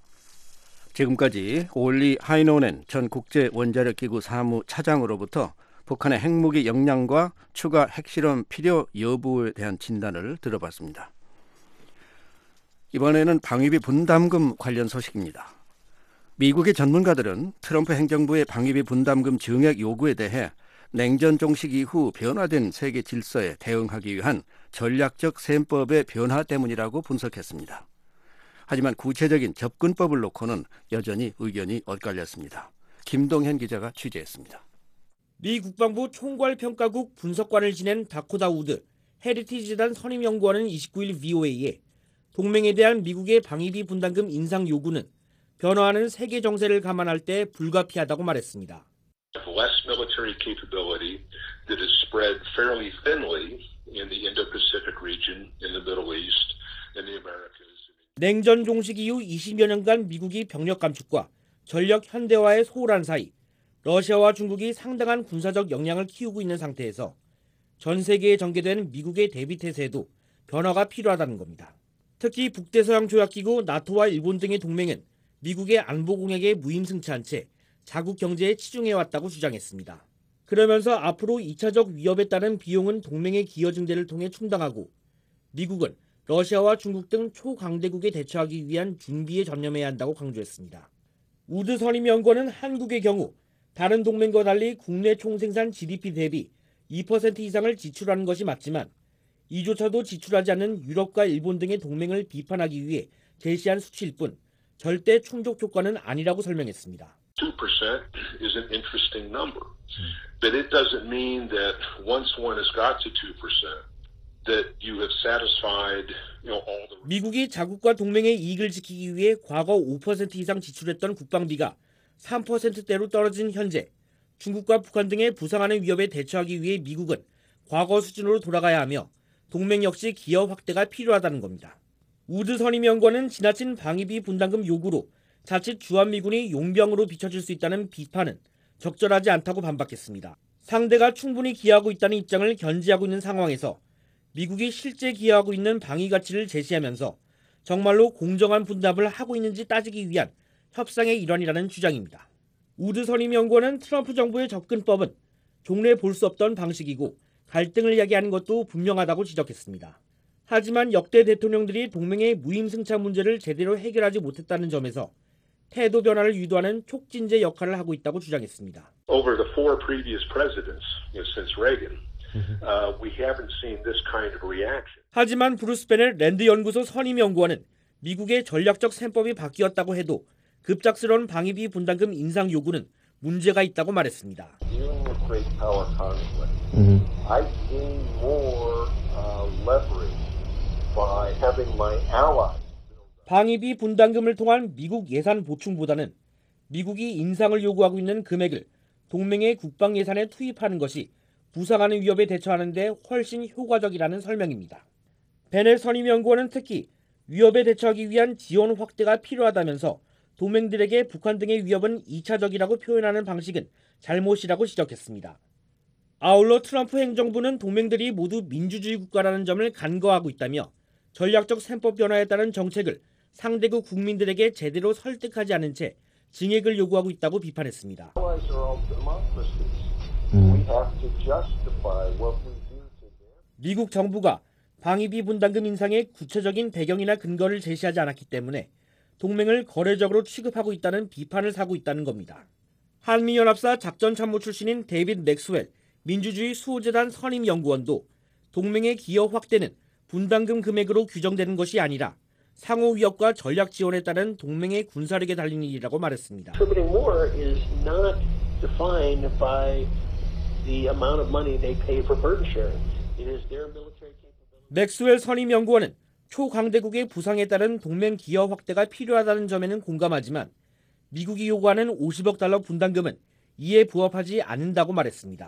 지금까지 올리 하이노넨 전 국제원자력기구 사무차장으로부터 북한의 핵무기 역량과 추가 핵실험 필요 여부에 대한 진단을 들어봤습니다. 이번에는 방위비 분담금 관련 소식입니다. 미국의 전문가들은 트럼프 행정부의 방위비 분담금 증액 요구에 대해 냉전 종식 이후 변화된 세계 질서에 대응하기 위한 전략적 셈법의 변화 때문이라고 분석했습니다. 하지만 구체적인 접근법을 놓고는 여전히 의견이 엇갈렸습니다. 김동현 기자가 취재했습니다. 미 국방부 총괄평가국 분석관을 지낸 다코다 우드 헤리티지 재단 선임연구원은 29일 VOA에 동맹에 대한 미국의 방위비 분담금 인상 요구는 변화하는 세계 정세를 감안할 때 불가피하다고 말했습니다. Less military capability that is spread fairly thinly in the Indo-Pacific region, in the Middle East, in the Americas. 냉전 종식 이후 20여 년간 미국이 병력 감축과 전력 현대화에 소홀한 사이 러시아와 중국이 상당한 군사적 역량을 키우고 있는 상태에서 전 세계에 전개된 미국의 대비 태세에도 변화가 필요하다는 겁니다. 특히 북대서양 조약기구 나토와 일본 등의 동맹은 미국의 안보 공약에 무임승차한 채 자국 경제에 치중해왔다고 주장했습니다. 그러면서 앞으로 2차적 위협에 따른 비용은 동맹의 기여 증대를 통해 충당하고 미국은 러시아와 중국 등 초강대국에 대처하기 위한 준비에 전념해야 한다고 강조했습니다. 우드 선임연구원은 한국의 경우 다른 동맹과 달리 국내 총생산 GDP 대비 2% 이상을 지출하는 것이 맞지만 이조차도 지출하지 않는 유럽과 일본 등의 동맹을 비판하기 위해 제시한 수치일 뿐 절대 충족 효과는 아니라고 설명했습니다. 2% is an interesting number, but it doesn't mean that once one has got to 2%, that you have satisfied, all the. 미국이 자국과 동맹의 이익을 지키기 위해 과거 5% 이상 지출했던 국방비가 3%대로 떨어진 현재 중국과 북한 등의 부상하는 위협에 대처하기 위해 미국은 과거 수준으로 돌아가야 하며 동맹 역시 기여 확대가 필요하다는 겁니다. 우드 선임연구원은 지나친 방위비 분담금 요구로 자칫 주한미군이 용병으로 비춰질 수 있다는 비판은 적절하지 않다고 반박했습니다. 상대가 충분히 기여하고 있다는 입장을 견지하고 있는 상황에서 미국이 실제 기여하고 있는 방위 가치를 제시하면서 정말로 공정한 분담을 하고 있는지 따지기 위한 협상의 일환이라는 주장입니다. 우드 선임연구원은 트럼프 정부의 접근법은 종래 볼 수 없던 방식이고 갈등을 야기하는 것도 분명하다고 지적했습니다. 하지만 역대 대통령들이 동맹의 무임승차 문제를 제대로 해결하지 못했다는 점에서 태도 변화를 유도하는 촉진제 역할을 하고 있다고 주장했습니다. Over the 4 previous presidents, since Reagan, we haven't seen this kind of reaction. 하지만 브루스 베넷 랜드 연구소 선임 연구원은 미국의 전략적 셈법이 바뀌었다고 해도 급작스러운 방위비 분담금 인상 요구는 문제가 있다고 말했습니다. Dealing with great power conflict, I gain more leverage by having my allies. 방위비 분담금을 통한 미국 예산 보충보다는 미국이 인상을 요구하고 있는 금액을 동맹의 국방 예산에 투입하는 것이 부상하는 위협에 대처하는 데 훨씬 효과적이라는 설명입니다. 베넷 선임연구원은 특히 위협에 대처하기 위한 지원 확대가 필요하다면서 동맹들에게 북한 등의 위협은 2차적이라고 표현하는 방식은 잘못이라고 지적했습니다. 아울러 트럼프 행정부는 동맹들이 모두 민주주의 국가라는 점을 간과하고 있다며 전략적 셈법 변화에 따른 정책을 상대국 국민들에게 제대로 설득하지 않은 채 증액을 요구하고 있다고 비판했습니다. 미국 정부가 방위비 분담금 인상의 구체적인 배경이나 근거를 제시하지 않았기 때문에 동맹을 거래적으로 취급하고 있다는 비판을 사고 있다는 겁니다. 한미연합사 작전참모 출신인 데이빗 맥스웰 민주주의 수호재단 선임연구원도 동맹의 기여 확대는 분담금 금액으로 규정되는 것이 아니라 상호 위협과 전략 지원에 따른 동맹의 군사력에 달린 일이라고 말했습니다. 맥스웰 선임연구원은 초강대국의 부상에 따른 동맹 기여 확대가 필요하다는 점에는 공감하지만 미국이 요구하는 50억 달러 분담금은 이에 부합하지 않는다고 말했습니다.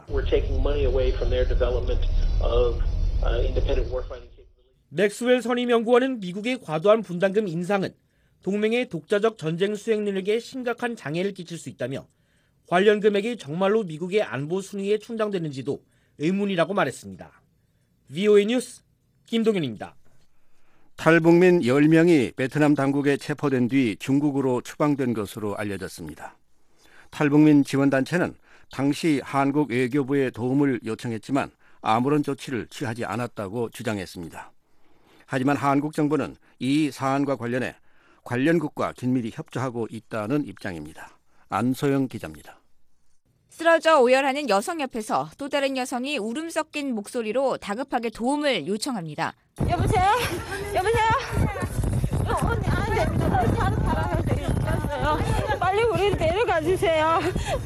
맥스웰 선임연구원은 미국의 과도한 분담금 인상은 동맹의 독자적 전쟁 수행 능력에 심각한 장애를 끼칠 수 있다며 관련 금액이 정말로 미국의 안보 순위에 충당되는지도 의문이라고 말했습니다. VOA 뉴스 김동현입니다. 탈북민 10명이 베트남 당국에 체포된 뒤 중국으로 추방된 것으로 알려졌습니다. 탈북민 지원단체는 당시 한국 외교부에 도움을 요청했지만 아무런 조치를 취하지 않았다고 주장했습니다. 하지만 한국 정부는 이 사안과 관련해 관련국과 긴밀히 협조하고 있다는 입장입니다. 안소영 기자입니다. 쓰러져 오열하는 여성 옆에서 또 다른 여성이 울음 섞인 목소리로 다급하게 도움을 요청합니다. 여보세요? 여보세요? 언니 안 됩니다. 차로 타라고 되겠어요. 빨리 우리 내려가 주세요.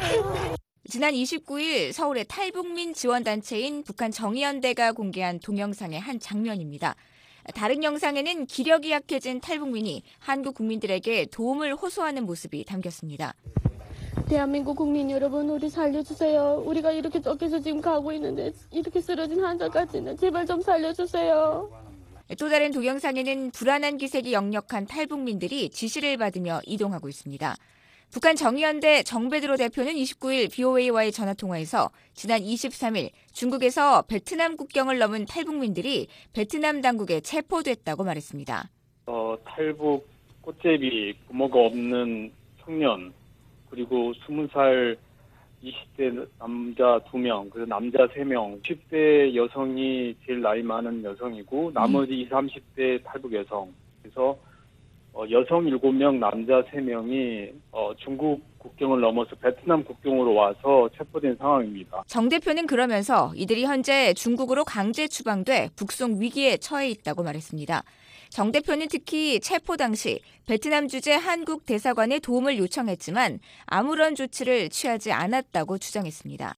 지난 29일 서울의 탈북민 지원단체인 북한 정의연대가 공개한 동영상의 한 장면입니다. 다른 영상에는 기력이 약해진 탈북민이 한국 국민들에게 도움을 호소하는 모습이 담겼습니다. 대한민국 국민 여러분, 우리 살려주세요. 우리가 이렇게 쫓겨서 지금 가고 있는데 이렇게 쓰러진 환자까지는 제발 좀 살려주세요. 또 다른 동영상에는 불안한 기색이 역력한 탈북민들이 지시를 받으며 이동하고 있습니다. 북한 정의연대 정베드로 대표는 29일 BOA와의 전화통화에서 지난 23일 중국에서 베트남 국경을 넘은 탈북민들이 베트남 당국에 체포됐다고 말했습니다. 탈북 꽃제비 부모가 없는 청년 그리고 20살 20대 남자 2명, 그리고 남자 3명, 10대 여성이 제일 나이 많은 여성이고 나머지 20, 30대 탈북 여성. 그래서 여성 7명, 남자 3명이 중국 국경을 넘어서 베트남 국경으로 와서 체포된 상황입니다. 정 대표는 그러면서 이들이 현재 중국으로 강제 추방돼 북송 위기에 처해 있다고 말했습니다. 정 대표는 특히 체포 당시 베트남 주재 한국 대사관에 도움을 요청했지만 아무런 조치를 취하지 않았다고 주장했습니다.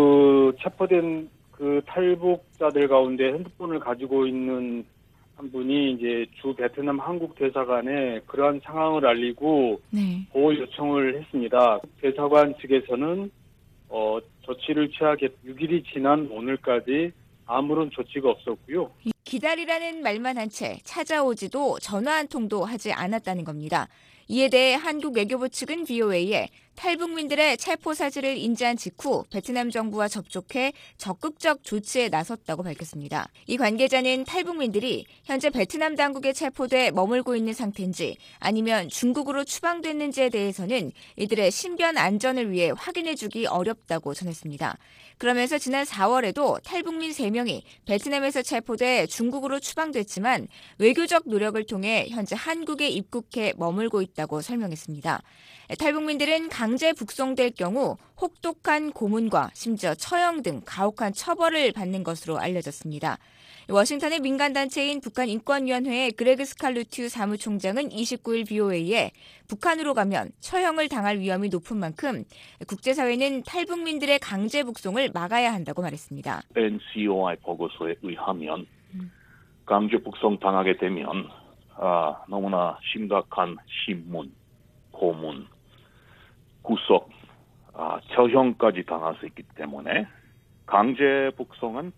체포된 탈북자들 가운데 핸드폰을 가지고 있는 한 분이 이제 주 베트남 한국 대사관에 그러한 상황을 알리고 보호 요청을 했습니다. 대사관 측에서는 조치를 취하게 6일이 지난 오늘까지 아무런 조치가 없었고요. 기다리라는 말만 한 채 찾아오지도 전화 한 통도 하지 않았다는 겁니다. 이에 대해 한국 외교부 측은 BOA에 탈북민들의 체포 사실을 인지한 직후 베트남 정부와 접촉해 적극적 조치에 나섰다고 밝혔습니다. 이 관계자는 탈북민들이 현재 베트남 당국에 체포돼 머물고 있는 상태인지 아니면 중국으로 추방됐는지에 대해서는 이들의 신변 안전을 위해 확인해주기 어렵다고 전했습니다. 그러면서 지난 4월에도 탈북민 3명이 베트남에서 체포돼 중국으로 추방됐지만 외교적 노력을 통해 현재 한국에 입국해 머물고 있다고 설명했습니다. 탈북민들은 강제 북송될 경우 혹독한 고문과 심지어 처형 등 가혹한 처벌을 받는 것으로 알려졌습니다. 워싱턴의 민간단체인 북한인권위원회의 그레그 스칼루튜 사무총장은 29일 BOA에 북한으로 가면 처형을 당할 위험이 높은 만큼 국제사회는 탈북민들의 강제 북송을 막아야 한다고 말했습니다. NCOI 보고서에 의하면 강제 북송 당하게 되면 너무나 심각한 신문, 고문, 구속, 처형까지 당할 수 있기 때문에 강제 북송은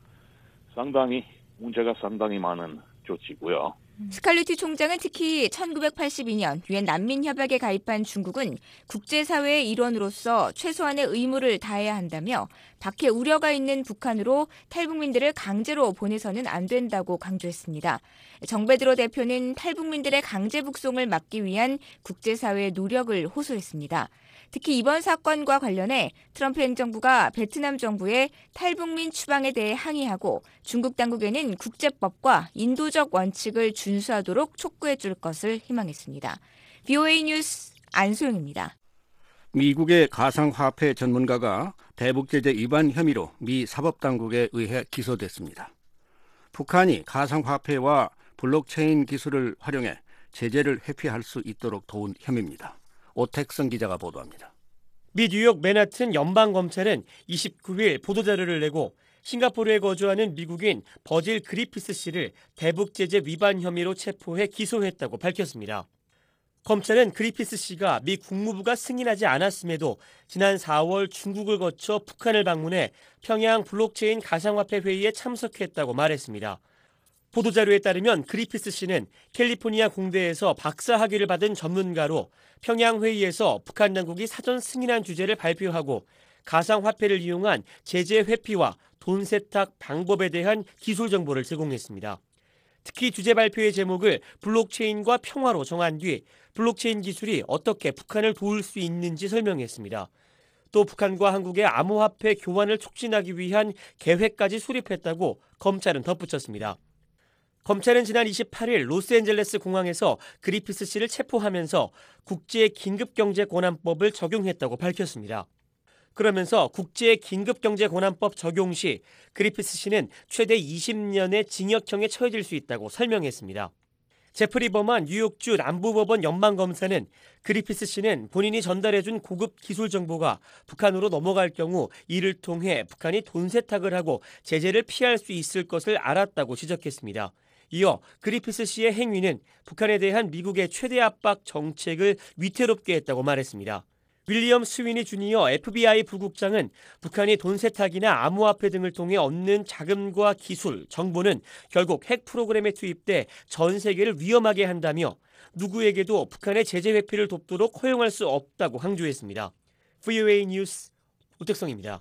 문제가 상당히 많은 조치고요. 스칼루티 총장은 특히 1982년 유엔 난민협약에 가입한 중국은 국제사회의 일원으로서 최소한의 의무를 다해야 한다며 박해 우려가 있는 북한으로 탈북민들을 강제로 보내서는 안 된다고 강조했습니다. 정베드로 대표는 탈북민들의 강제 북송을 막기 위한 국제사회의 노력을 호소했습니다. 특히 이번 사건과 관련해 트럼프 행정부가 베트남 정부의 탈북민 추방에 대해 항의하고 중국 당국에는 국제법과 인도적 원칙을 준수하도록 촉구해 줄 것을 희망했습니다. BOA 뉴스 안소영입니다. 미국의 가상화폐 전문가가 대북제재 위반 혐의로 미 사법당국에 의해 기소됐습니다. 북한이 가상화폐와 블록체인 기술을 활용해 제재를 회피할 수 있도록 도운 혐의입니다. 오택성 기자가 보도합니다. 미 뉴욕 맨하튼 연방검찰은 29일 보도자료를 내고 싱가포르에 거주하는 미국인 버질 그리피스 씨를 대북제재 위반 혐의로 체포해 기소했다고 밝혔습니다. 검찰은 그리피스 씨가 미 국무부가 승인하지 않았음에도 지난 4월 중국을 거쳐 북한을 방문해 평양 블록체인 가상화폐 회의에 참석했다고 말했습니다. 보도자료에 따르면 그리피스 씨는 캘리포니아 공대에서 박사학위를 받은 전문가로 평양 회의에서 북한 당국이 사전 승인한 주제를 발표하고 가상화폐를 이용한 제재 회피와 돈 세탁 방법에 대한 기술 정보를 제공했습니다. 특히 주제 발표의 제목을 블록체인과 평화로 정한 뒤 블록체인 기술이 어떻게 북한을 도울 수 있는지 설명했습니다. 또 북한과 한국의 암호화폐 교환을 촉진하기 위한 계획까지 수립했다고 검찰은 덧붙였습니다. 검찰은 지난 28일 로스앤젤레스 공항에서 그리피스 씨를 체포하면서 국제긴급경제권한법을 적용했다고 밝혔습니다. 그러면서 국제긴급경제권한법 적용 시 그리피스 씨는 최대 20년의 징역형에 처해질 수 있다고 설명했습니다. 제프리 버만 뉴욕주 남부법원 연방검사는 그리피스 씨는 본인이 전달해준 고급 기술 정보가 북한으로 넘어갈 경우 이를 통해 북한이 돈 세탁을 하고 제재를 피할 수 있을 것을 알았다고 지적했습니다. 이어 그리피스 씨의 행위는 북한에 대한 미국의 최대 압박 정책을 위태롭게 했다고 말했습니다. 윌리엄 스위니 주니어 FBI 부국장은 북한이 돈 세탁이나 암호화폐 등을 통해 얻는 자금과 기술, 정보는 결국 핵 프로그램에 투입돼 전 세계를 위험하게 한다며 누구에게도 북한의 제재 회피를 돕도록 허용할 수 없다고 강조했습니다. VOA 뉴스 오택성입니다.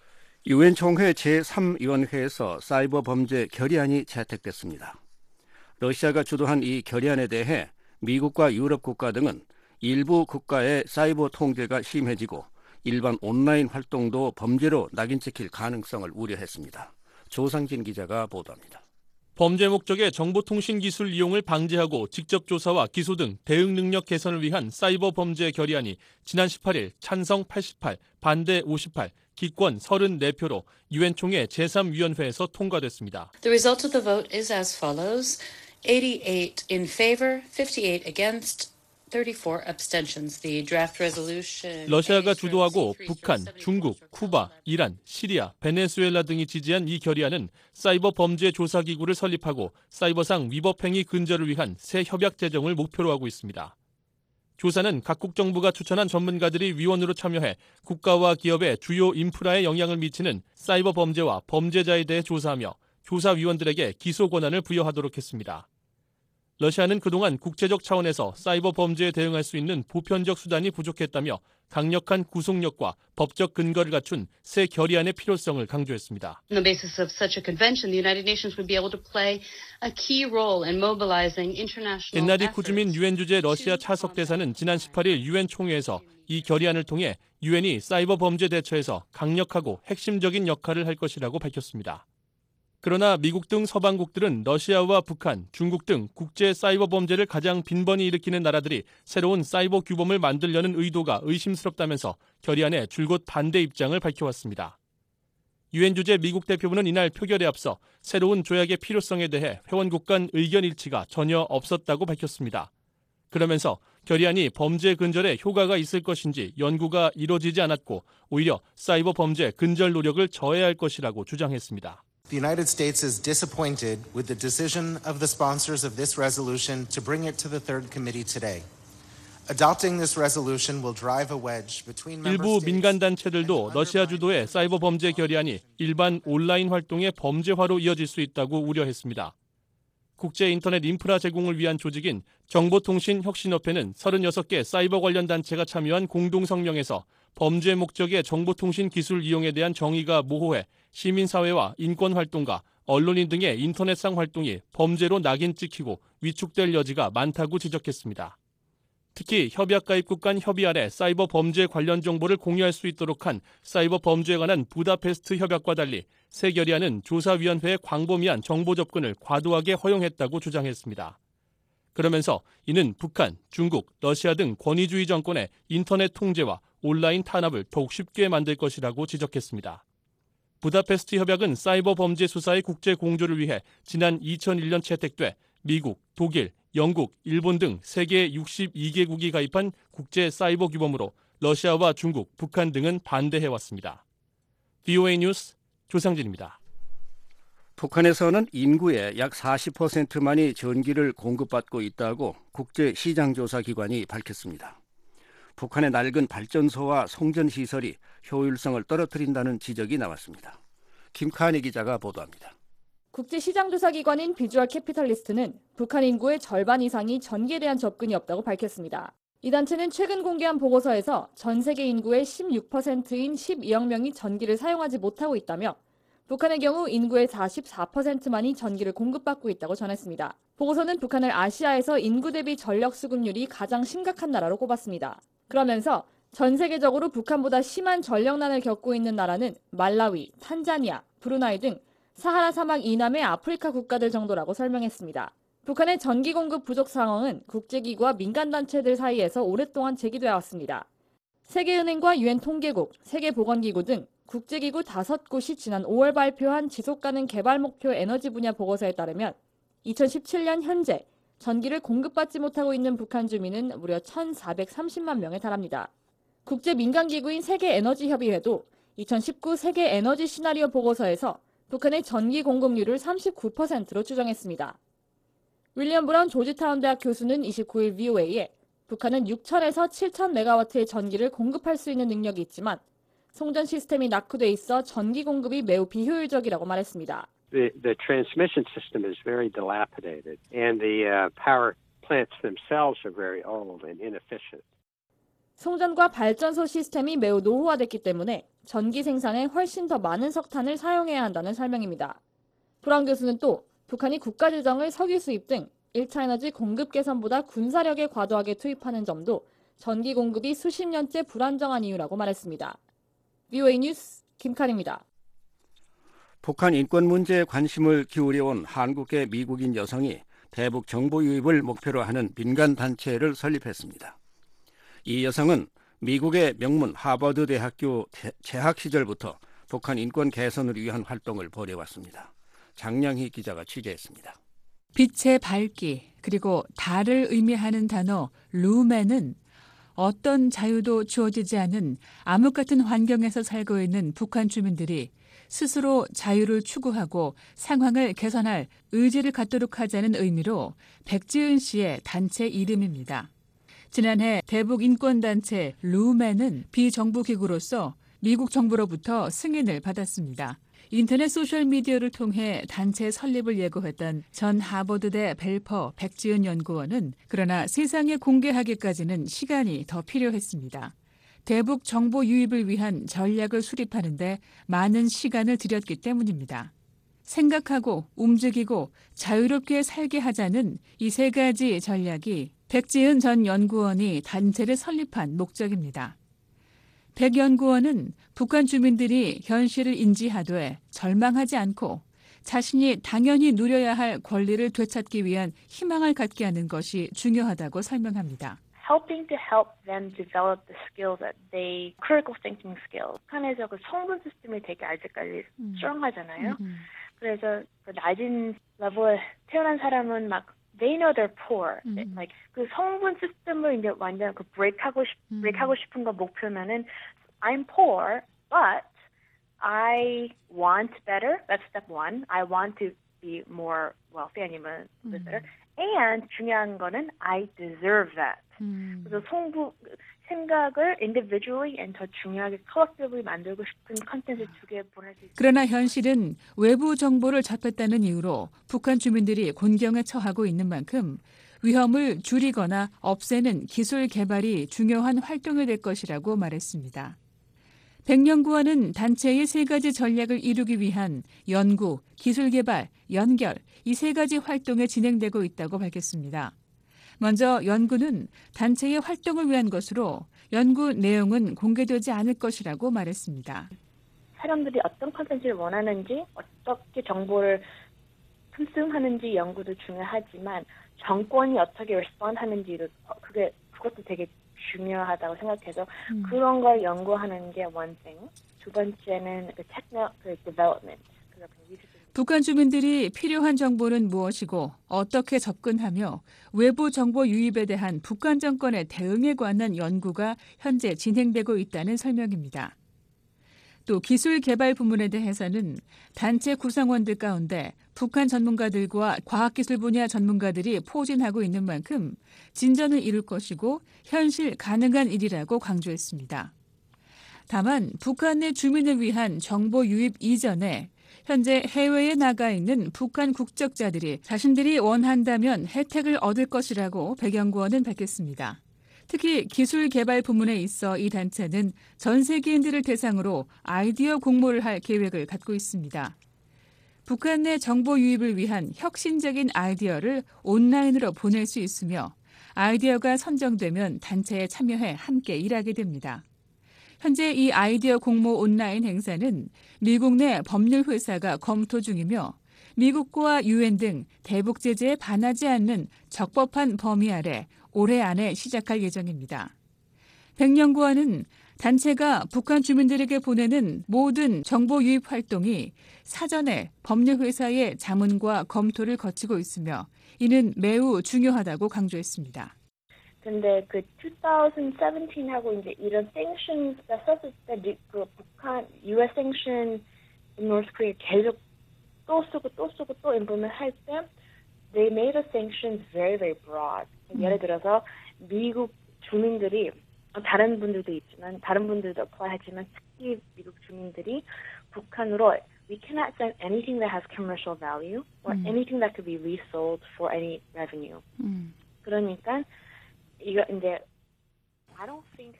유엔 총회 제3위원회에서 사이버 범죄 결의안이 채택됐습니다. 러시아가 주도한 이 결의안에 대해 미국과 유럽 국가 등은 일부 국가의 사이버 통제가 심해지고 일반 온라인 활동도 범죄로 낙인 찍힐 가능성을 우려했습니다. 조상진 기자가 보도합니다. 범죄 목적의 정보통신기술 이용을 방지하고 직접 조사와 기소 등 대응 능력 개선을 위한 사이버 범죄 결의안이 지난 18일 찬성 88, 반대 58, 기권 34표로 유엔 총회 제3위원회에서 통과됐습니다. The result of the vote is as follows: 88 in favor, 58 against. 34 abstentions. The draft resolution. 러시아가 주도하고 북한, 중국, 쿠바, 이란, 시리아, 베네수엘라 등이 지지한 이 결의안은 사이버 범죄 조사 기구를 설립하고 사이버상 위법 행위 근절을 위한 새 협약 제정을 목표로 하고 있습니다. 조사는 각국 정부가 추천한 전문가들이 위원으로 참여해 국가와 기업의 주요 인프라에 영향을 미치는 사이버 범죄와 범죄자에 대해 조사하며 조사위원들에게 기소 권한을 부여하도록 했습니다. 러시아는 그동안 국제적 차원에서 사이버 범죄에 대응할 수 있는 보편적 수단이 부족했다며 강력한 구속력과 법적 근거를 갖춘 새 결의안의 필요성을 강조했습니다. On the basis of such a convention, the United Nations would be able to play a key role in mobilizing international 겐나디 efforts. 쿠즈민 유엔 주재 러시아 차석 대사는 지난 18일 유엔 총회에서 이 결의안을 통해 유엔이 사이버 범죄 대처에서 강력하고 핵심적인 역할을 할 것이라고 밝혔습니다. 그러나 미국 등 서방국들은 러시아와 북한, 중국 등 국제 사이버 범죄를 가장 빈번히 일으키는 나라들이 새로운 사이버 규범을 만들려는 의도가 의심스럽다면서 결의안에 줄곧 반대 입장을 밝혀왔습니다. 유엔 주재 미국 대표부는 이날 표결에 앞서 새로운 조약의 필요성에 대해 회원국 간 의견 일치가 전혀 없었다고 밝혔습니다. 그러면서 결의안이 범죄 근절에 효과가 있을 것인지 연구가 이뤄지지 않았고 오히려 사이버 범죄 근절 노력을 저해할 것이라고 주장했습니다. The United States is disappointed with the decision of the sponsors of this resolution to bring it to the Third Committee today. Adopting this resolution will drive a wedge between member 일부 states. 민간 단체들도 러시아 주도의 사이버 범죄 결의안이 일반 온라인 활동의 범죄화로 이어질 수 있다고 우려했습니다. 국제 인터넷 인프라 제공을 위한 조직인 정보통신혁신협회는 36개 사이버 관련 단체가 참여한 공동성명에서 범죄 목적의 정보통신 기술 이용에 대한 정의가 모호해 시민사회와 인권활동가, 언론인 등의 인터넷상 활동이 범죄로 낙인 찍히고 위축될 여지가 많다고 지적했습니다. 특히 협약 가입국 간 협의 아래 사이버 범죄 관련 정보를 공유할 수 있도록 한 사이버 범죄에 관한 부다페스트 협약과 달리 새 결의안은 조사위원회의 광범위한 정보 접근을 과도하게 허용했다고 주장했습니다. 그러면서 이는 북한, 중국, 러시아 등 권위주의 정권의 인터넷 통제와 온라인 탄압을 더욱 쉽게 만들 것이라고 지적했습니다. 부다페스트 협약은 사이버 범죄 수사의 국제 공조를 위해 지난 2001년 채택돼 미국, 독일, 영국, 일본 등 세계 62개국이 가입한 국제 사이버 규범으로 러시아와 중국, 북한 등은 반대해왔습니다. VOA 뉴스 조상진입니다. 북한에서는 인구의 약 40%만이 전기를 공급받고 있다고 국제시장조사기관이 밝혔습니다. 북한의 낡은 발전소와 송전시설이 효율성을 떨어뜨린다는 지적이 나왔습니다. 김카니 기자가 보도합니다. 국제시장조사기관인 비주얼 캐피탈리스트는 북한 인구의 절반 이상이 전기에 대한 접근이 없다고 밝혔습니다. 이 단체는 최근 공개한 보고서에서 전 세계 인구의 16%인 12억 명이 전기를 사용하지 못하고 있다며 북한의 경우 인구의 44%만이 전기를 공급받고 있다고 전했습니다. 보고서는 북한을 아시아에서 인구 대비 전력 수급률이 가장 심각한 나라로 꼽았습니다. 그러면서 전 세계적으로 북한보다 심한 전력난을 겪고 있는 나라는 말라위, 탄자니아, 브루나이 등 사하라 사막 이남의 아프리카 국가들 정도라고 설명했습니다. 북한의 전기 공급 부족 상황은 국제기구와 민간단체들 사이에서 오랫동안 제기되어 왔습니다. 세계은행과 유엔 통계국, 세계보건기구 등 국제기구 5곳이 지난 5월 발표한 지속가능 개발 목표 에너지 분야 보고서에 따르면 2017년 현재 전기를 공급받지 못하고 있는 북한 주민은 무려 1,430만 명에 달합니다. 국제민간기구인 세계에너지협의회도 2019 세계에너지 시나리오 보고서에서 북한의 전기 공급률을 39%로 추정했습니다. 윌리엄 브라운 조지타운 대학 교수는 29일 VOA에 북한은 6,000에서 7,000메가와트의 전기를 공급할 수 있는 능력이 있지만 송전 시스템이 낙후돼 있어 전기 공급이 매우 비효율적이라고 말했습니다. The transmission system is very dilapidated, and the power plants themselves are very old and inefficient. 송전과 발전소 시스템이 매우 노후화됐기 때문에 전기 생산에 훨씬 더 많은 석탄을 사용해야 한다는 설명입니다. 브라운 교수는 또 북한이 국가 재정을 석유 수입 등 1차 에너지 공급 개선보다 군사력에 과도하게 투입하는 점도 전기 공급이 수십 년째 불안정한 이유라고 말했습니다. VOA 뉴스 김칼입니다. 북한 인권 문제에 관심을 기울여온 한국계 미국인 여성이 대북 정보 유입을 목표로 하는 민간단체를 설립했습니다. 이 여성은 미국의 명문 하버드 대학교 재학 시절부터 북한 인권 개선을 위한 활동을 벌여왔습니다. 장량희 기자가 취재했습니다. 빛의 밝기 그리고 달을 의미하는 단어 루멘은 어떤 자유도 주어지지 않은 암흑 같은 환경에서 살고 있는 북한 주민들이 스스로 자유를 추구하고 상황을 개선할 의지를 갖도록 하자는 의미로 백지은 씨의 단체 이름입니다. 지난해 대북 인권단체 루멘은 비정부기구로서 미국 정부로부터 승인을 받았습니다. 인터넷 소셜미디어를 통해 단체 설립을 예고했던 전 하버드대 벨퍼 백지은 연구원은 그러나 세상에 공개하기까지는 시간이 더 필요했습니다. 대북 정보 유입을 위한 전략을 수립하는 데 많은 시간을 들였기 때문입니다. 생각하고 움직이고 자유롭게 살게 하자는 이 세 가지 전략이 백지은 전 연구원이 단체를 설립한 목적입니다. 백 연구원은 북한 주민들이 현실을 인지하되 절망하지 않고 자신이 당연히 누려야 할 권리를 되찾기 위한 희망을 갖게 하는 것이 중요하다고 설명합니다. Helping to help them develop the skills that they, critical thinking skills. 북한에서 그 성분 시스템이 되게 아직까지 strong하잖아요. 그래서 그 낮은 레벨에 태어난 사람은 막 they know they're poor. Like 그 성분 시스템을 이제 완전 그 break하고 싶은 거 목표면은 I'm poor, but I want better. That's step one. I want to be more wealthy 아니면 better. And 중요한 거는 I deserve that. 그래서 생각을 individually and 더 중요하게 collectively 만들고 싶은 컨텐츠 두 개 보낼 수 있어요. 그러나 현실은 외부 정보를 접했다는 이유로 북한 주민들이 곤경에 처하고 있는 만큼 위험을 줄이거나 없애는 기술 개발이 중요한 활동이 될 것이라고 말했습니다. 백연구원은 단체의 세 가지 전략을 이루기 위한 연구, 기술 개발, 연결 이 세 가지 활동에 진행되고 있다고 밝혔습니다. 먼저 연구는 단체의 활동을 위한 것으로 연구 내용은 공개되지 않을 것이라고 말했습니다. 사람들이 어떤 컨텐츠를 원하는지, 어떻게 정보를 흡수하는지 연구도 중요하지만 정권이 어떻게 respond하는지도 그것도 되게 중요하다고 생각해서 그런 걸 연구하는 게 one thing. 두 번째는 그 development. 북한 주민들이 필요한 정보는 무엇이고 어떻게 접근하며 외부 정보 유입에 대한 북한 정권의 대응에 관한 연구가 현재 진행되고 있다는 설명입니다. 또 기술 개발 부문에 대해서는 단체 구성원들 가운데 북한 전문가들과 과학기술 분야 전문가들이 포진하고 있는 만큼 진전을 이룰 것이고 현실 가능한 일이라고 강조했습니다. 다만 북한 내 주민을 위한 정보 유입 이전에 현재 해외에 나가 있는 북한 국적자들이 자신들이 원한다면 혜택을 얻을 것이라고 백연구원은 밝혔습니다. 특히 기술 개발 부문에 있어 이 단체는 전 세계인들을 대상으로 아이디어 공모를 할 계획을 갖고 있습니다. 북한 내 정보 유입을 위한 혁신적인 아이디어를 온라인으로 보낼 수 있으며 아이디어가 선정되면 단체에 참여해 함께 일하게 됩니다. 현재 이 아이디어 공모 온라인 행사는 미국 내 법률 회사가 검토 중이며 미국과 유엔 등 대북 제재에 반하지 않는 적법한 범위 아래 올해 안에 시작할 예정입니다. 백연구원은 단체가 북한 주민들에게 보내는 모든 정보 유입 활동이 사전에 법률 회사의 자문과 검토를 거치고 있으며 이는 매우 중요하다고 강조했습니다. 근데 그 2017하고 이제 이런 sanctions가 썼을 때 그 북한 U.S. sanction in North Korea 계속 또 쓰고 implement 할 때 they made the sanctions very, very broad. 예를 들어서 미국 주민들이 다른 분들도 있지만 다른 분들도 apply 하지만 특히 미국 주민들이 북한으로 we cannot send anything that has commercial value or anything that could be resold for any revenue. 그러니까 이거 이제 I don't think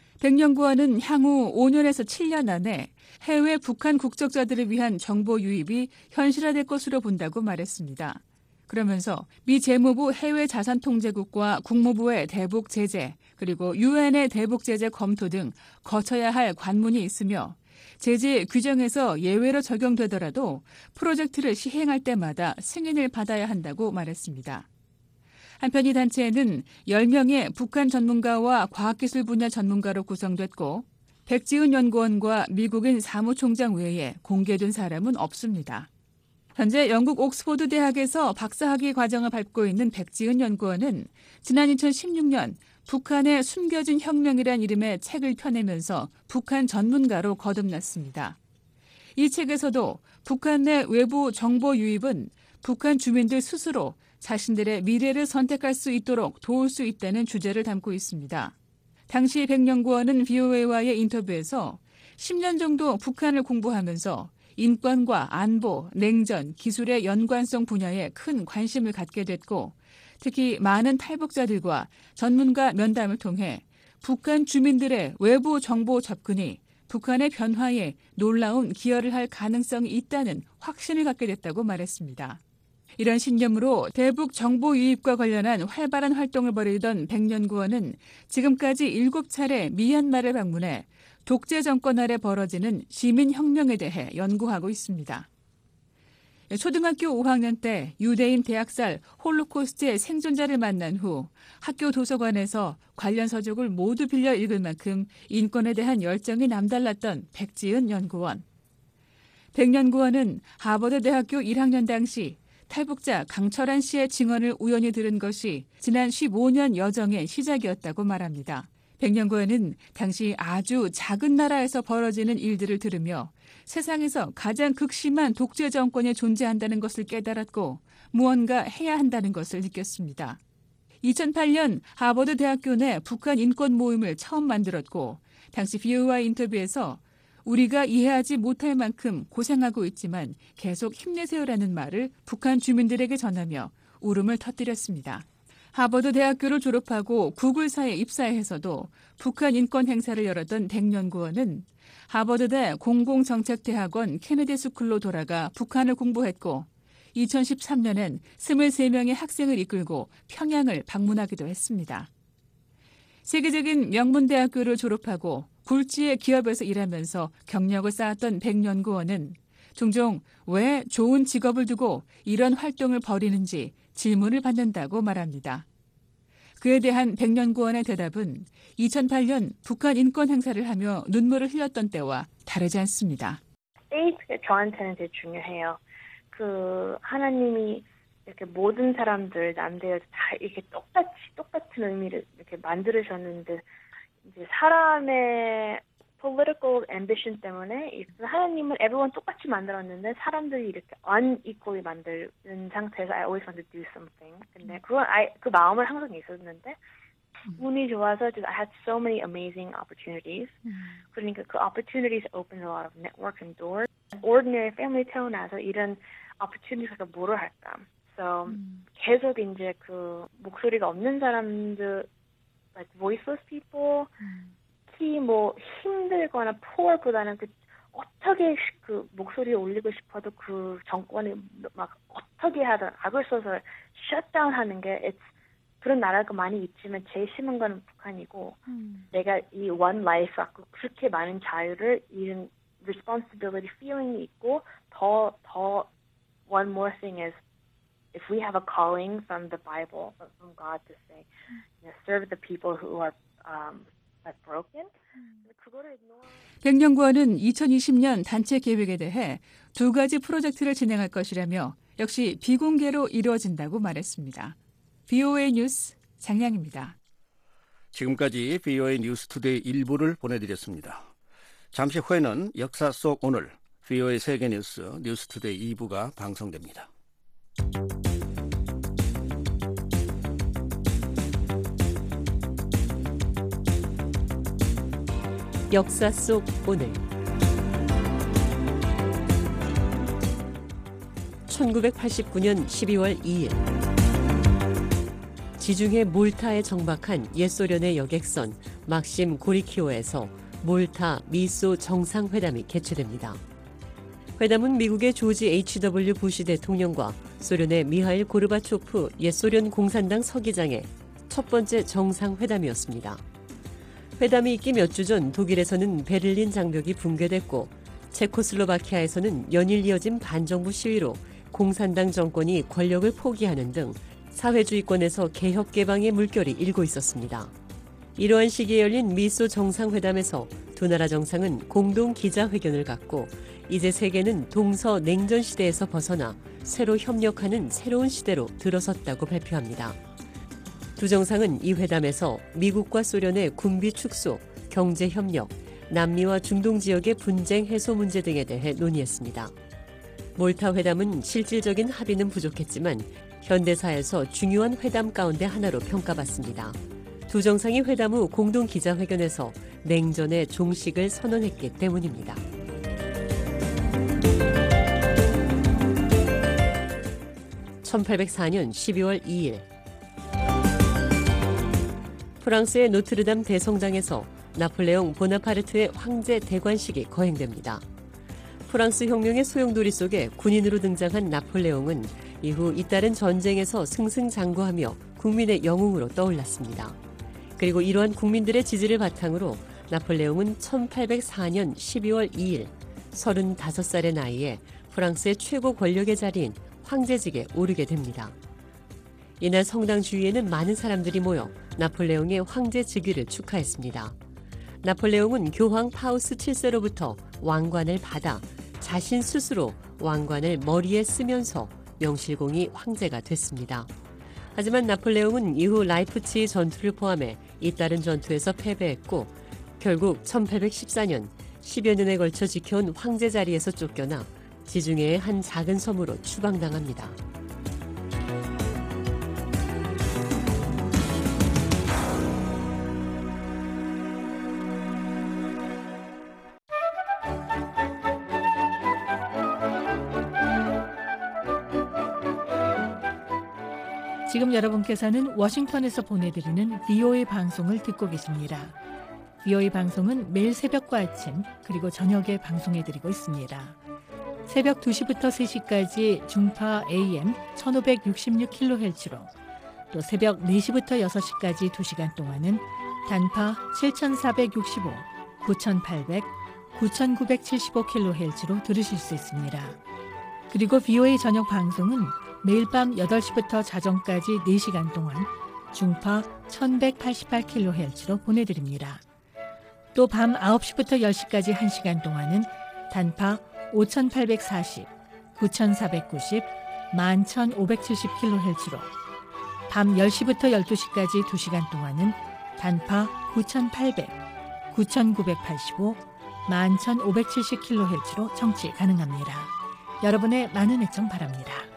백연구원은 향후 5년에서 7년 안에 해외 북한 국적자들을 위한 정보 유입이 현실화될 것으로 본다고 말했습니다. 그러면서 미 재무부 해외자산통제국과 국무부의 대북 제재 그리고 유엔의 대북 제재 검토 등 거쳐야 할 관문이 있으며 제재 규정에서 예외로 적용되더라도 프로젝트를 시행할 때마다 승인을 받아야 한다고 말했습니다. 한편 이 단체는 10명의 북한 전문가와 과학기술 분야 전문가로 구성됐고 백지은 연구원과 미국인 사무총장 외에 공개된 사람은 없습니다. 현재 영국 옥스포드 대학에서 박사학위 과정을 밟고 있는 백지은 연구원은 지난 2016년 북한의 숨겨진 혁명이란 이름의 책을 펴내면서 북한 전문가로 거듭났습니다. 이 책에서도 북한 내 외부 정보 유입은 북한 주민들 스스로 자신들의 미래를 선택할 수 있도록 도울 수 있다는 주제를 담고 있습니다. 당시 백연구원은 VOA와의 인터뷰에서 10년 정도 북한을 공부하면서 인권과 안보, 냉전, 기술의 연관성 분야에 큰 관심을 갖게 됐고 특히 많은 탈북자들과 전문가 면담을 통해 북한 주민들의 외부 정보 접근이 북한의 변화에 놀라운 기여를 할 가능성이 있다는 확신을 갖게 됐다고 말했습니다. 이런 신념으로 대북 정보 유입과 관련한 활발한 활동을 벌이던 백연구원은 지금까지 7차례 미얀마를 방문해 독재 정권 아래 벌어지는 시민혁명에 대해 연구하고 있습니다. 초등학교 5학년 때 유대인 대학살 홀로코스트의 생존자를 만난 후 학교 도서관에서 관련 서적을 모두 빌려 읽을 만큼 인권에 대한 열정이 남달랐던 백지은 연구원. 백연구원은 하버드 대학교 1학년 당시 탈북자 강철한 씨의 증언을 우연히 들은 것이 지난 15년 여정의 시작이었다고 말합니다. 백연구원은 당시 아주 작은 나라에서 벌어지는 일들을 들으며 세상에서 가장 극심한 독재 정권이 존재한다는 것을 깨달았고 무언가 해야 한다는 것을 느꼈습니다. 2008년 하버드 대학교 내 북한 인권 모임을 처음 만들었고 당시 VOA 인터뷰에서 우리가 이해하지 못할 만큼 고생하고 있지만 계속 힘내세요라는 말을 북한 주민들에게 전하며 울음을 터뜨렸습니다. 하버드 대학교를 졸업하고 구글사에 입사해서도 북한 인권 행사를 열었던 백연구원은 하버드대 공공정책대학원 케네디 스쿨로 돌아가 북한을 공부했고 2013년엔 23명의 학생을 이끌고 평양을 방문하기도 했습니다. 세계적인 명문대학교를 졸업하고 굴지의 기업에서 일하면서 경력을 쌓았던 백연구원은 종종 왜 좋은 직업을 두고 이런 활동을 벌이는지 질문을 받는다고 말합니다. 그에 대한 백연구원의 대답은 2008년 북한 인권 행사를 하며 눈물을 흘렸던 때와 다르지 않습니다. faith가 저한테는 되게 중요해요. 그 하나님이 이렇게 모든 사람들 남들 다 이렇게 똑같은 의미를 이렇게 만들으셨는데 이제 사람의 political ambition 때문에 하나님은 everyone 똑같이 만들었는데 사람들이 이렇게 unequally 만드는 상태에서 I always want to do something. 근데 그 마음을 항상 있었는데 운이 좋아서 I had so many amazing opportunities. 그러니까 그 opportunities opened a lot of network and doors. Ordinary family 태어나서 이런 opportunity가 뭐를 할까? So 계속 이제 그 목소리가 없는 사람들, like voiceless people. 뭐 힘들거나 poor보다는 그 어떻게 그 목소리를 올리고 싶어도 그 정권이 막 어떻게 하든 악을 써서 shutdown 하는 게 그런 나라가 많이 있지만 제일 심한 건 북한이고 내가 이 one life 갖고 그렇게 많은 자유를 이런 responsibility feeling이 있고 더 one more thing is if we have a calling from the Bible from God to say serve the people who are broken. 백령구원은 2020년 단체 계획에 대해 2가지 프로젝트를 진행할 것이라며 역시 비공개로 이루어진다고 말했습니다. VOA 뉴스 장량입니다. 지금까지 VOA 뉴스 투데이 1부를 보내드렸습니다. 잠시 후에는 역사 속 오늘 VOA 세계 뉴스 뉴스 투데이 2부가 방송됩니다. 역사 속 오늘 1989년 12월 2일 지중해 몰타에 정박한 옛소련의 여객선 막심 고리키오에서 몰타 미소 정상회담이 개최됩니다. 회담은 미국의 조지 H.W. 부시 대통령과 소련의 미하일 고르바초프 옛소련 공산당 서기장의 첫 번째 정상회담이었습니다. 회담이 있기 몇 주 전 독일에서는 베를린 장벽이 붕괴됐고 체코슬로바키아에서는 연일 이어진 반정부 시위로 공산당 정권이 권력을 포기하는 등 사회주의권에서 개혁 개방의 물결이 일고 있었습니다. 이러한 시기에 열린 미소 정상회담에서 두 나라 정상은 공동 기자회견을 갖고 이제 세계는 동서 냉전 시대에서 벗어나 새로 협력하는 새로운 시대로 들어섰다고 발표합니다. 두 정상은 이 회담에서 미국과 소련의 군비 축소, 경제 협력, 남미와 중동 지역의 분쟁 해소 문제 등에 대해 논의했습니다. 몰타 회담은 실질적인 합의는 부족했지만 현대사에서 중요한 회담 가운데 하나로 평가받습니다. 두 정상이 회담 후 공동 기자회견에서 냉전의 종식을 선언했기 때문입니다. (1804년 12월 2일) 프랑스의 노트르담 대성당에서 나폴레옹 보나파르트의 황제 대관식이 거행됩니다. 프랑스 혁명의 소용돌이 속에 군인으로 등장한 나폴레옹은 이후 잇따른 전쟁에서 승승장구하며 국민의 영웅으로 떠올랐습니다. 그리고 이러한 국민들의 지지를 바탕으로 나폴레옹은 1804년 12월 2일 35살의 나이에 프랑스의 최고 권력의 자리인 황제직에 오르게 됩니다. 이날 성당 주위에는 많은 사람들이 모여 나폴레옹의 황제 즉위를 축하했습니다. 나폴레옹은 교황 파우스 7세로부터 왕관을 받아 자신 스스로 왕관을 머리에 쓰면서 명실공히 황제가 됐습니다. 하지만 나폴레옹은 이후 라이프치히 전투를 포함해 잇따른 전투에서 패배했고 결국 1814년 10여 년에 걸쳐 지켜온 황제 자리에서 쫓겨나 지중해의 한 작은 섬으로 추방당합니다. 지금 여러분께서는 워싱턴에서 보내드리는 VOA 방송을 듣고 계십니다. VOA 방송은 매일 새벽과 아침 그리고 저녁에 방송해드리고 있습니다. 새벽 2시부터 3시까지 중파 AM 1566kHz로 또 새벽 4시부터 6시까지 2시간 동안은 단파 7465, 9800, 9975kHz로 들으실 수 있습니다. 그리고 VOA 저녁 방송은 매일 밤 8시부터 자정까지 4시간 동안 중파 1188kHz로 보내드립니다. 또 밤 9시부터 10시까지 1시간 동안은 단파 5840, 9490, 11570kHz로 밤 10시부터 12시까지 2시간 동안은 단파 9800, 9985, 11570kHz로 청취 가능합니다. 여러분의 많은 애청 바랍니다.